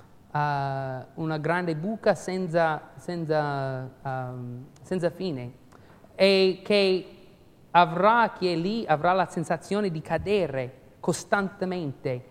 uh, una grande buca senza, senza, um, senza fine, e che avrà, chi è lì avrà la sensazione di cadere costantemente.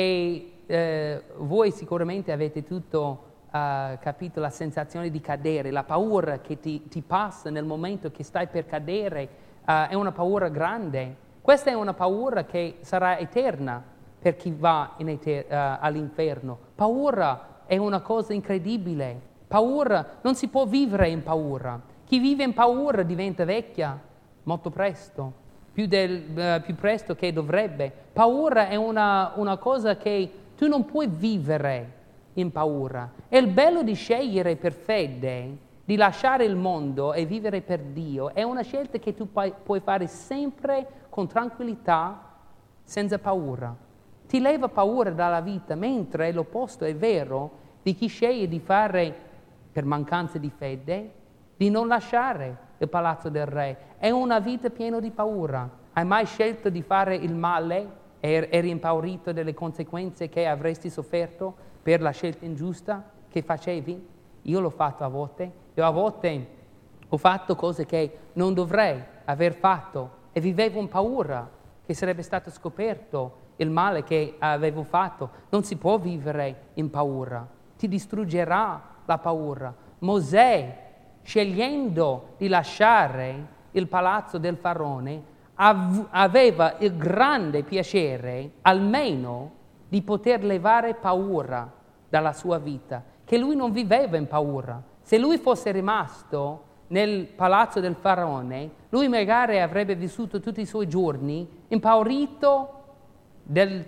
E eh, voi sicuramente avete tutto uh, capito la sensazione di cadere, la paura che ti, ti passa nel momento che stai per cadere, uh, è una paura grande. Questa è una paura che sarà eterna per chi va in eter- uh, all'inferno. Paura è una cosa incredibile. Paura, non si può vivere in paura. Chi vive in paura diventa vecchia molto presto, più, del, uh, più presto che dovrebbe. Paura è una, una cosa che tu non puoi vivere in paura. E il bello di scegliere per fede, di lasciare il mondo e vivere per Dio, è una scelta che tu puoi, puoi fare sempre con tranquillità, senza paura. Ti leva paura dalla vita, mentre l'opposto è vero di chi sceglie di fare, per mancanza di fede, di non lasciare il palazzo del re. È una vita piena di paura. Hai mai scelto di fare il male e eri impaurito delle conseguenze che avresti sofferto per la scelta ingiusta che facevi? Io l'ho fatto a volte. Io a volte ho fatto cose che non dovrei aver fatto e vivevo in paura che sarebbe stato scoperto il male che avevo fatto. Non si può vivere in paura, ti distruggerà la paura. Mosè, scegliendo di lasciare il palazzo del faraone, av- aveva il grande piacere almeno di poter levare paura dalla sua vita, che lui non viveva in paura. Se lui fosse rimasto nel palazzo del faraone, lui magari avrebbe vissuto tutti i suoi giorni impaurito Del,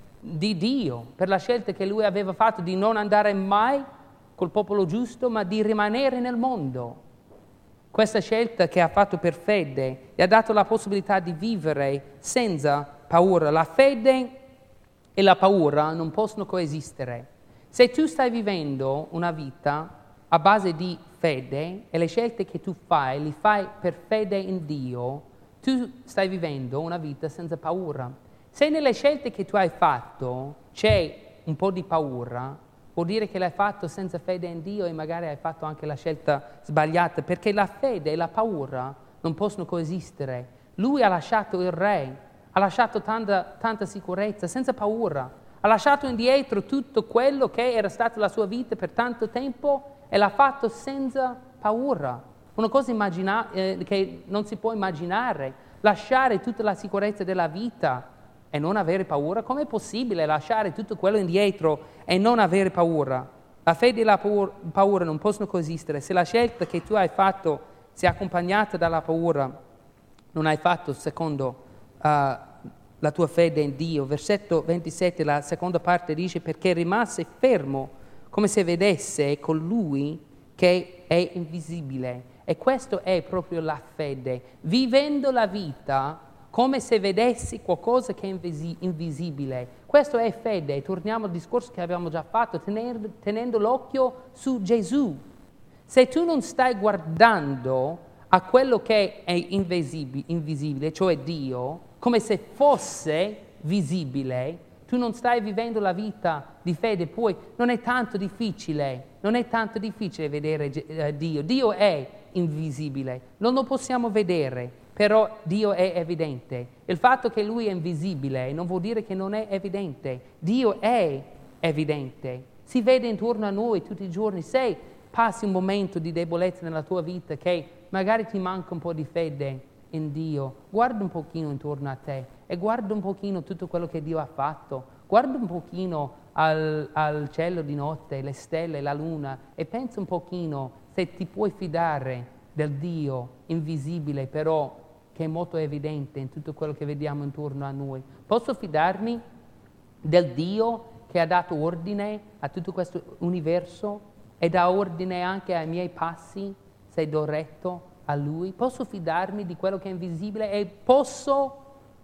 di Dio, per la scelta che lui aveva fatto di non andare mai col popolo giusto, ma di rimanere nel mondo. Questa scelta che ha fatto per fede gli ha dato la possibilità di vivere senza paura. La fede e la paura non possono coesistere. Se tu stai vivendo una vita a base di fede e le scelte che tu fai, li fai per fede in Dio, tu stai vivendo una vita senza paura. Se nelle scelte che tu hai fatto c'è un po' di paura, vuol dire che l'hai fatto senza fede in Dio e magari hai fatto anche la scelta sbagliata, perché la fede e la paura non possono coesistere. Lui ha lasciato il re, ha lasciato tanta, tanta sicurezza, senza paura, ha lasciato indietro tutto quello che era stata la sua vita per tanto tempo e l'ha fatto senza paura. Una cosa immagina- eh, che non si può immaginare, lasciare tutta la sicurezza della vita e non avere paura. Com'è possibile lasciare tutto quello indietro e non avere paura? La fede e la paura non possono coesistere. Se la scelta che tu hai fatto sia accompagnata dalla paura, non hai fatto secondo uh, la tua fede in Dio. Versetto ventisette, la seconda parte dice: perché rimase fermo come se vedesse colui che è invisibile. E questo è proprio la fede, vivendo la vita come se vedessi qualcosa che è invisi- invisibile. Questo è fede. Torniamo al discorso che abbiamo già fatto, tenendo, tenendo l'occhio su Gesù. Se tu non stai guardando a quello che è invisibile, invisibile, cioè Dio, come se fosse visibile, tu non stai vivendo la vita di fede. Poi non è tanto difficile, non è tanto difficile vedere eh, Dio. Dio è invisibile, non lo possiamo vedere, però Dio è evidente. Il fatto che Lui è invisibile non vuol dire che non è evidente. Dio è evidente, si vede intorno a noi tutti i giorni. Se passi un momento di debolezza nella tua vita, che magari ti manca un po' di fede in Dio, guarda un pochino intorno a te e guarda un pochino tutto quello che Dio ha fatto. Guarda un pochino al, al cielo di notte, le stelle, la luna, e pensa un pochino se ti puoi fidare del Dio invisibile, però che è molto evidente in tutto quello che vediamo intorno a noi. Posso fidarmi del Dio che ha dato ordine a tutto questo universo e dà ordine anche ai miei passi se do retto a Lui? Posso fidarmi di quello che è invisibile e posso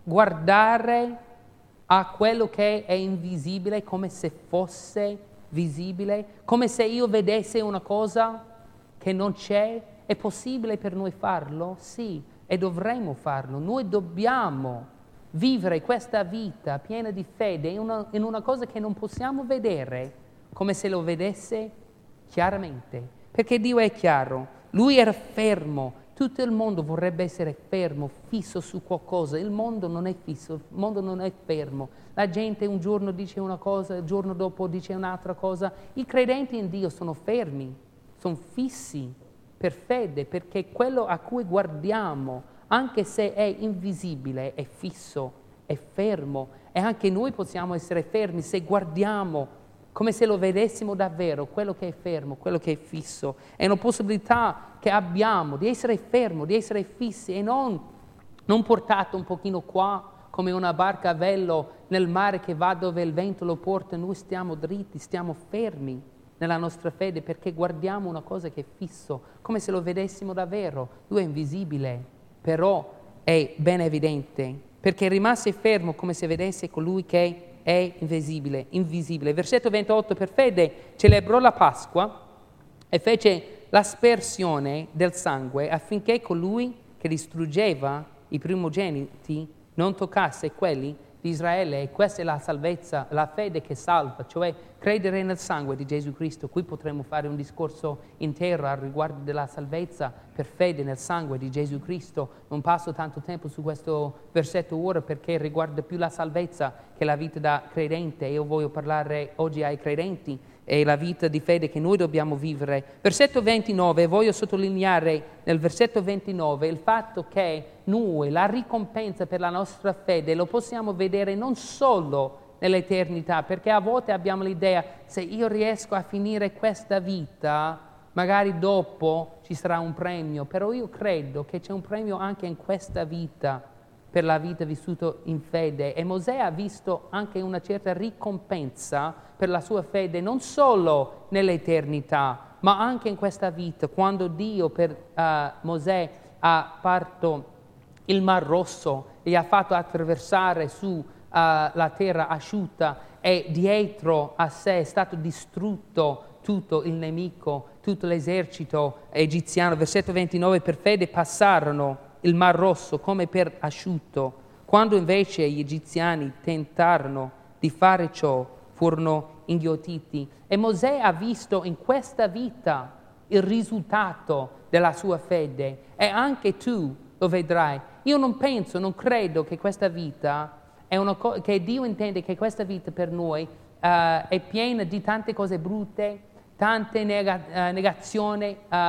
guardare a quello che è invisibile come se fosse visibile, come se io vedessi una cosa che non c'è? È possibile per noi farlo? Sì, e dovremmo farlo. Noi dobbiamo vivere questa vita piena di fede in una, in una cosa che non possiamo vedere, come se lo vedesse chiaramente, perché Dio è chiaro. Lui era fermo. Tutto il mondo vorrebbe essere fermo, fisso su qualcosa. Il mondo non è fisso, il mondo non è fermo. La gente un giorno dice una cosa, il giorno dopo dice un'altra cosa. I credenti in Dio sono fermi, sono fissi per fede, perché quello a cui guardiamo, anche se è invisibile, è fisso, è fermo. E anche noi possiamo essere fermi se guardiamo come se lo vedessimo davvero, quello che è fermo, quello che è fisso. È una possibilità che abbiamo di essere fermo, di essere fissi e non, non portato un pochino qua come una barca a velo nel mare che va dove il vento lo porta. Noi stiamo dritti, stiamo fermi nella nostra fede perché guardiamo una cosa che è fisso, come se lo vedessimo davvero. Lui è invisibile, però è ben evidente, perché rimase fermo come se vedesse colui che è invisibile, invisibile. Versetto ventotto, per fede celebrò la Pasqua e fece l'aspersione del sangue affinché colui che distruggeva i primogeniti non toccasse quelli di Israele. E questa è la salvezza, la fede che salva, cioè credere nel sangue di Gesù Cristo. Qui potremmo fare un discorso intero al riguardo della salvezza per fede nel sangue di Gesù Cristo. Non passo tanto tempo su questo versetto ora perché riguarda più la salvezza che la vita da credente. Io voglio parlare oggi ai credenti e la vita di fede che noi dobbiamo vivere. Versetto ventinove, voglio sottolineare nel versetto ventinove il fatto che noi la ricompensa per la nostra fede lo possiamo vedere non solo nell'eternità, perché a volte abbiamo l'idea, se io riesco a finire questa vita, magari dopo ci sarà un premio, però io credo che c'è un premio anche in questa vita, per la vita vissuta in fede. E Mosè ha visto anche una certa ricompensa per la sua fede, non solo nell'eternità, ma anche in questa vita, quando Dio per uh, Mosè ha aperto il Mar Rosso e ha fatto attraversare su uh, la terra asciutta e dietro a sé è stato distrutto tutto il nemico, tutto l'esercito egiziano. Versetto ventinove, per fede passarono il Mar Rosso come per asciutto, quando invece gli egiziani tentarono di fare ciò, furono inghiottiti. E Mosè ha visto in questa vita il risultato della sua fede e anche tu lo vedrai. Io non penso, non credo che questa vita è una co- che Dio intende che questa vita per noi uh, è piena di tante cose brutte, tante nega- uh, negazioni, uh,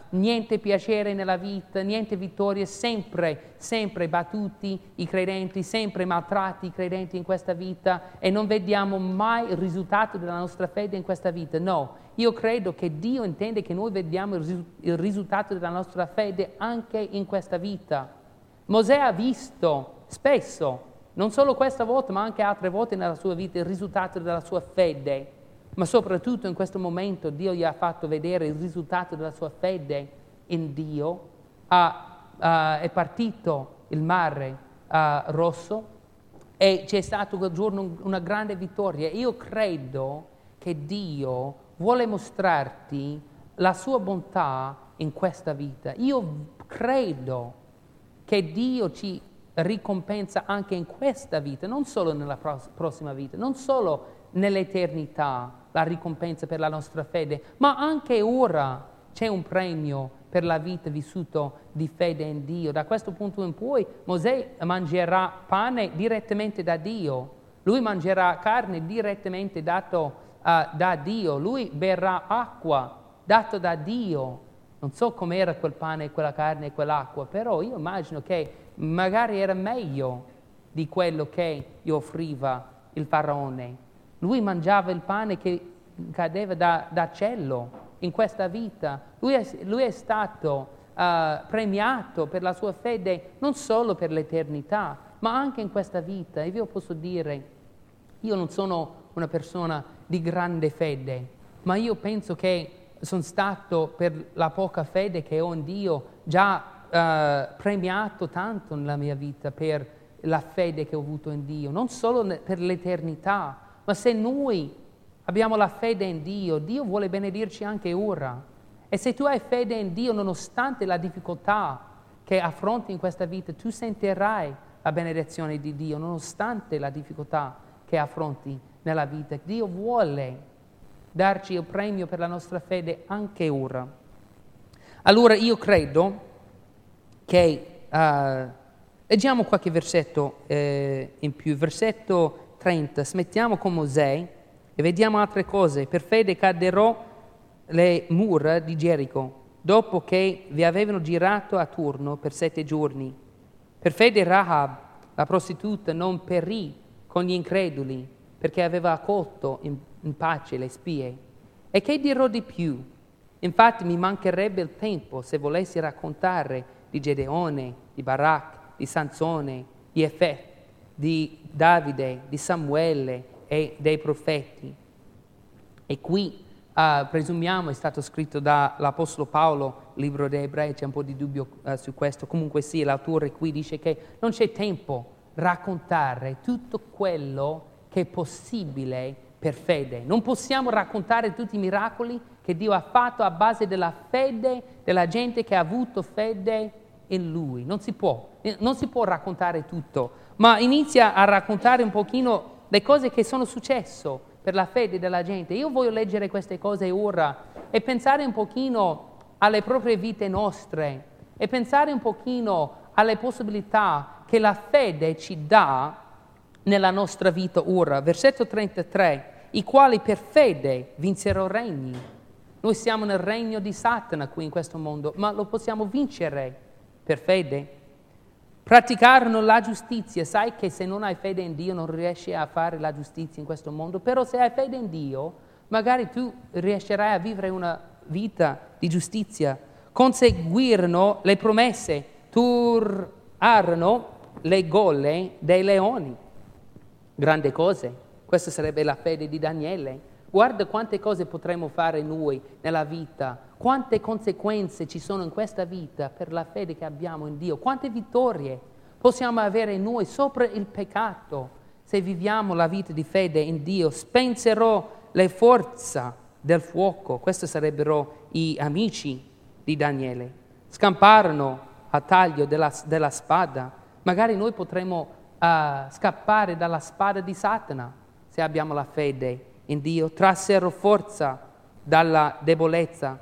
niente piacere nella vita, niente vittoria, sempre, sempre battuti i credenti, sempre maltratti i credenti in questa vita e non vediamo mai il risultato della nostra fede in questa vita. No, io credo che Dio intende che noi vediamo il, risu- il risultato della nostra fede anche in questa vita. Mosè ha visto spesso, non solo questa volta, ma anche altre volte nella sua vita, il risultato della sua fede. Ma soprattutto in questo momento Dio gli ha fatto vedere il risultato della sua fede in Dio. Ha, uh, è partito il mare uh, rosso e c'è stata quel giorno una grande vittoria. Io credo che Dio vuole mostrarti la sua bontà in questa vita. Io credo che Dio ci ricompensa anche in questa vita, non solo nella prossima vita, non solo nell'eternità, la ricompensa per la nostra fede, ma anche ora c'è un premio per la vita vissuta di fede in Dio. Da questo punto in poi Mosè mangerà pane direttamente da Dio, lui mangerà carne direttamente dato uh, da Dio, lui berrà acqua dato da Dio. Non so com'era quel pane, quella carne e quell'acqua, però io immagino che magari era meglio di quello che gli offriva il faraone. Lui mangiava il pane che cadeva da, da cielo in questa vita. Lui è, lui è stato uh, premiato per la sua fede non solo per l'eternità, ma anche in questa vita. E io posso dire, io non sono una persona di grande fede, ma io penso che sono stato, per la poca fede che ho in Dio, già uh, premiato tanto nella mia vita per la fede che ho avuto in Dio, non solo per l'eternità. Ma se noi abbiamo la fede in Dio, Dio vuole benedirci anche ora. E se tu hai fede in Dio, nonostante la difficoltà che affronti in questa vita, tu sentirai la benedizione di Dio, nonostante la difficoltà che affronti nella vita. Dio vuole darci il premio per la nostra fede anche ora. Allora io credo che, uh, leggiamo qualche versetto eh, in più, versetto trenta, smettiamo con Mosè e vediamo altre cose. Per fede caddero le mura di Gerico, dopo che vi avevano girato a turno per sette giorni. Per fede Rahab, la prostituta, non perì con gli increduli, perché aveva accolto in, in pace le spie. E che dirò di più? Infatti mi mancherebbe il tempo se volessi raccontare di Gedeone, di Barak, di Sansone, di Efeth, di Davide, di Samuele e dei profeti. E qui uh, presumiamo è stato scritto dall'Apostolo Paolo, libro degli Ebrei, c'è un po' di dubbio uh, su questo, comunque sì, l'autore qui dice che non c'è tempo raccontare tutto quello che è possibile per fede. Non possiamo raccontare tutti i miracoli che Dio ha fatto a base della fede della gente che ha avuto fede in Lui. Non si può, non si può raccontare tutto, ma inizia a raccontare un pochino le cose che sono successe per la fede della gente. Io voglio leggere queste cose ora e pensare un pochino alle proprie vite nostre e pensare un pochino alle possibilità che la fede ci dà nella nostra vita ora. Versetto trentatré, i quali per fede vinsero regni. Noi siamo nel regno di Satana qui in questo mondo, ma lo possiamo vincere per fede. Praticarono la giustizia. Sai che se non hai fede in Dio non riesci a fare la giustizia in questo mondo, però se hai fede in Dio, magari tu riuscirai a vivere una vita di giustizia. Conseguirono le promesse, turarono le gole dei leoni. Grande cose. Questa sarebbe la fede di Daniele. Guarda quante cose potremmo fare noi nella vita, quante conseguenze ci sono in questa vita per la fede che abbiamo in Dio, quante vittorie possiamo avere noi sopra il peccato se viviamo la vita di fede in Dio. Spensero le forze del fuoco, questi sarebbero i amici di Daniele, scamparono a taglio della, della spada. Magari noi potremmo uh, scappare dalla spada di Satana se abbiamo la fede in Dio. Trassero forza dalla debolezza,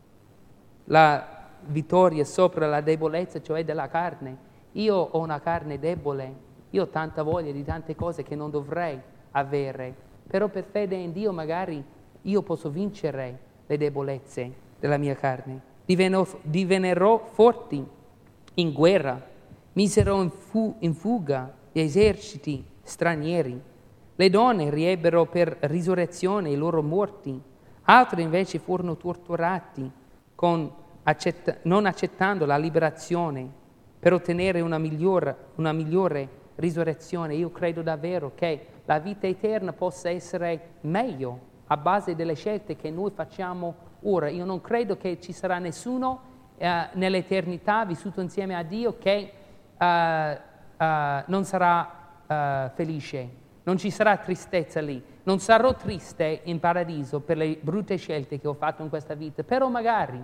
la vittoria sopra la debolezza, cioè della carne. Io ho una carne debole, io ho tanta voglia di tante cose che non dovrei avere, però per fede in Dio magari io posso vincere le debolezze della mia carne. Divenno- diventerò forti in guerra, misero in, fu- in fuga gli eserciti stranieri. Le donne riebbero per risurrezione i loro morti, altri invece furono torturati con accetta- non accettando la liberazione per ottenere una migliore, una migliore risurrezione. Io credo davvero che la vita eterna possa essere meglio a base delle scelte che noi facciamo ora. Io non credo che ci sarà nessuno eh, nell'eternità vissuto insieme a Dio che eh, eh, non sarà eh, felice. Non ci sarà tristezza lì. Non sarò triste in paradiso per le brutte scelte che ho fatto in questa vita, però magari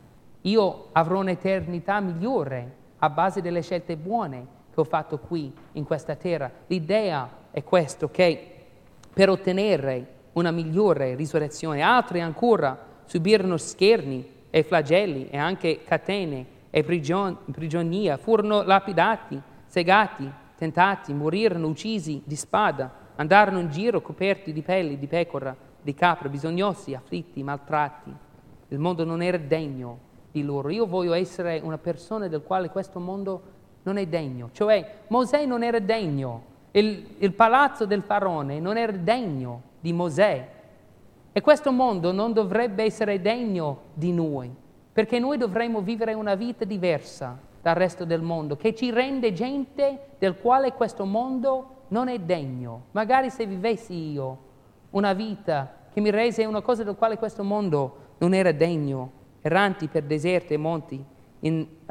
io avrò un'eternità migliore a base delle scelte buone che ho fatto qui in questa terra. L'idea è questo, che per ottenere una migliore risurrezione, altri ancora subirono scherni e flagelli e anche catene e prigion- prigionia, furono lapidati, segati, tentati, morirono uccisi di spada, andarono in giro coperti di pelli di pecora, di capra, bisognosi, afflitti, maltratti. Il mondo non era degno di loro. Io voglio essere una persona del quale questo mondo non è degno. Cioè, Mosè non era degno, il, il palazzo del faraone non era degno di Mosè. E questo mondo non dovrebbe essere degno di noi, perché noi dovremmo vivere una vita diversa dal resto del mondo, che ci rende gente del quale questo mondo non è degno. Magari se vivessi io una vita che mi rese una cosa del quale questo mondo non era degno, erranti per deserti e monti, in, uh,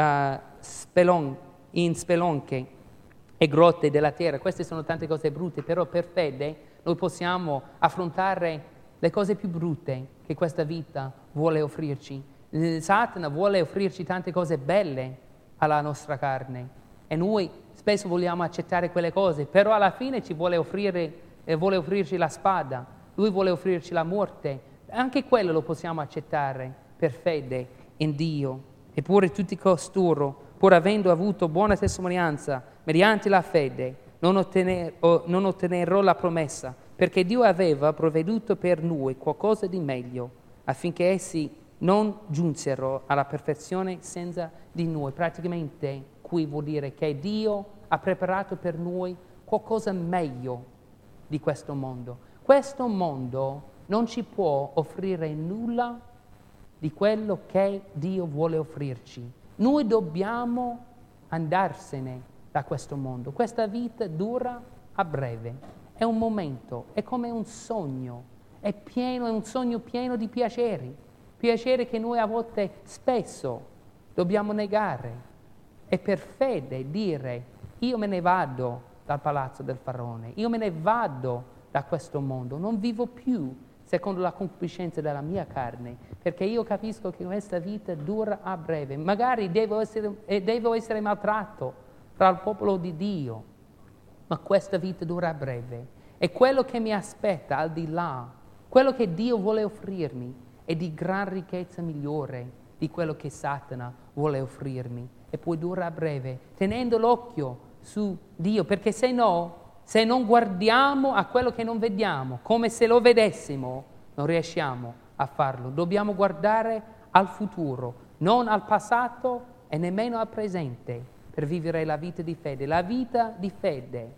spelon- in spelonche e grotte della terra. Queste sono tante cose brutte, però per fede noi possiamo affrontare le cose più brutte che questa vita vuole offrirci. Il Satana vuole offrirci tante cose belle alla nostra carne e noi spesso vogliamo accettare quelle cose, però alla fine ci vuole offrire, eh, vuole offrirci la spada, lui vuole offrirci la morte. Anche quello lo possiamo accettare per fede in Dio. Eppure tutti costoro, pur avendo avuto buona testimonianza mediante la fede, non, ottener, oh, non ottenerò la promessa, perché Dio aveva provveduto per noi qualcosa di meglio, affinché essi non giunsero alla perfezione senza di noi. Praticamente qui vuol dire che Dio ha preparato per noi qualcosa meglio di questo mondo. Questo mondo non ci può offrire nulla di quello che Dio vuole offrirci. Noi dobbiamo andarsene da questo mondo. Questa vita dura a breve. È un momento, è come un sogno, è pieno, è un sogno pieno di piaceri, piaceri che noi a volte spesso dobbiamo negare e per fede dire: io me ne vado dal palazzo del faraone, io me ne vado da questo mondo, non vivo più secondo la concupiscenza della mia carne, perché io capisco che questa vita dura a breve. Magari devo essere, eh, devo essere maltratto tra il popolo di Dio, ma questa vita dura a breve. E quello che mi aspetta al di là, quello che Dio vuole offrirmi, è di gran ricchezza migliore di quello che Satana vuole offrirmi. E poi dura a breve, tenendo l'occhio su Dio, perché se no, se non guardiamo a quello che non vediamo, come se lo vedessimo, non riusciamo a farlo. Dobbiamo guardare al futuro, non al passato e nemmeno al presente, per vivere la vita di fede. La vita di fede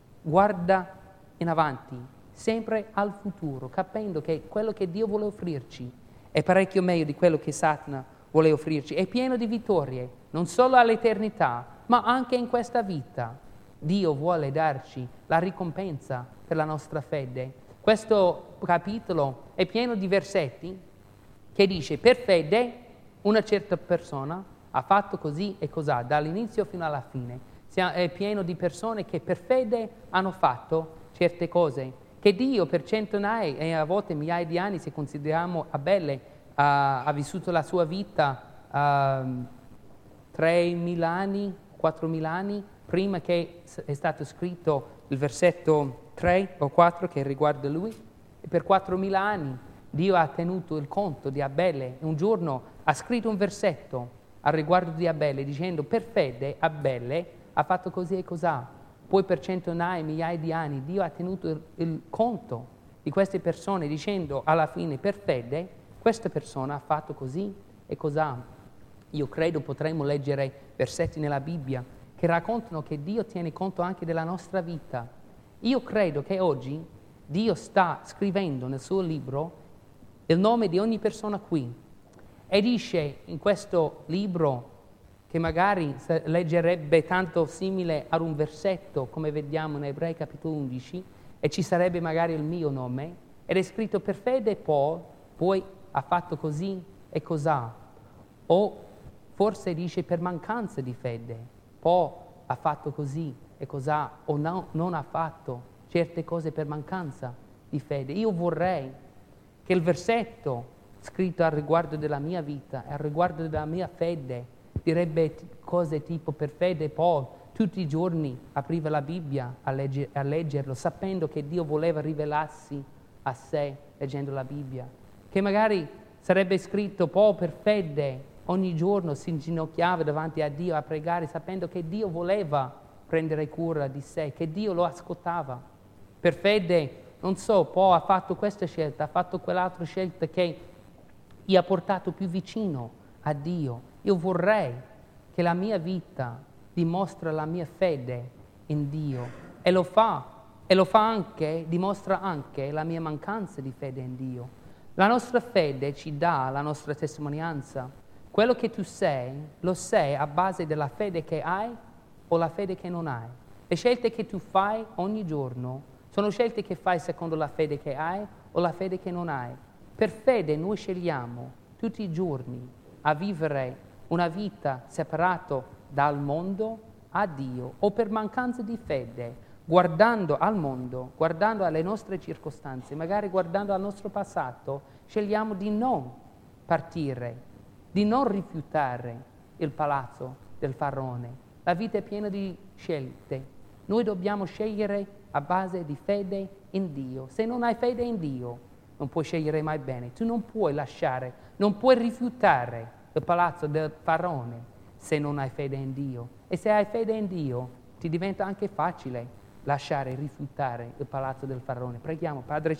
guarda in avanti, sempre al futuro, capendo che quello che Dio vuole offrirci è parecchio meglio di quello che Satana vuole offrirci. È pieno di vittorie, non solo all'eternità, ma anche in questa vita. Dio vuole darci la ricompensa per la nostra fede. Questo capitolo è pieno di versetti che dice: per fede una certa persona ha fatto così e cos'ha, dall'inizio fino alla fine. È pieno di persone che per fede hanno fatto certe cose, che Dio per centinaia e a volte migliaia di anni, se consideriamo Abele, uh, ha vissuto la sua vita uh, tremila anni, quattromila anni, prima che è stato scritto il versetto tre o quattro che riguarda lui. E per quattromila anni Dio ha tenuto il conto di Abele e un giorno ha scritto un versetto al riguardo di Abele dicendo: per fede Abele ha fatto così e cos'ha. Poi per centinaia, migliaia di anni Dio ha tenuto il, il conto di queste persone dicendo alla fine: per fede questa persona ha fatto così e cos'ha. Io credo potremmo leggere versetti nella Bibbia che raccontano che Dio tiene conto anche della nostra vita. Io credo che oggi Dio sta scrivendo nel suo libro il nome di ogni persona qui e dice in questo libro, che magari leggerebbe tanto simile ad un versetto come vediamo in Ebrei capitolo undici, e ci sarebbe magari il mio nome, ed è scritto per fede Paul, poi ha fatto così e cos'ha. O forse dice per mancanza di fede, Paul ha fatto così e cos'ha, o no, non ha fatto certe cose per mancanza di fede. Io vorrei che il versetto scritto al riguardo della mia vita e al riguardo della mia fede direbbe t- cose tipo per fede Paul tutti i giorni apriva la Bibbia a, legge- a leggerlo, sapendo che Dio voleva rivelarsi a sé leggendo la Bibbia. Che magari sarebbe scritto Paul per fede ogni giorno si inginocchiava davanti a Dio a pregare, sapendo che Dio voleva prendere cura di sé, che Dio lo ascoltava. Per fede, non so, Paul ha fatto questa scelta, ha fatto quell'altra scelta che gli ha portato più vicino a Dio. Io vorrei che la mia vita dimostra la mia fede in Dio e lo fa, e lo fa anche, dimostra anche la mia mancanza di fede in Dio. La nostra fede ci dà la nostra testimonianza. Quello che tu sei, lo sei a base della fede che hai o la fede che non hai. Le scelte che tu fai ogni giorno sono scelte che fai secondo la fede che hai o la fede che non hai. Per fede noi scegliamo tutti i giorni a vivere una vita separata dal mondo a Dio, o per mancanza di fede, guardando al mondo, guardando alle nostre circostanze, magari guardando al nostro passato, scegliamo di non partire, di non rifiutare il palazzo del faraone. La vita è piena di scelte. Noi dobbiamo scegliere a base di fede in Dio. Se non hai fede in Dio, non puoi scegliere mai bene. Tu non puoi lasciare, non puoi rifiutare il palazzo del faraone se non hai fede in Dio. E se hai fede in Dio, ti diventa anche facile lasciare e rifiutare il palazzo del faraone. Preghiamo, Padre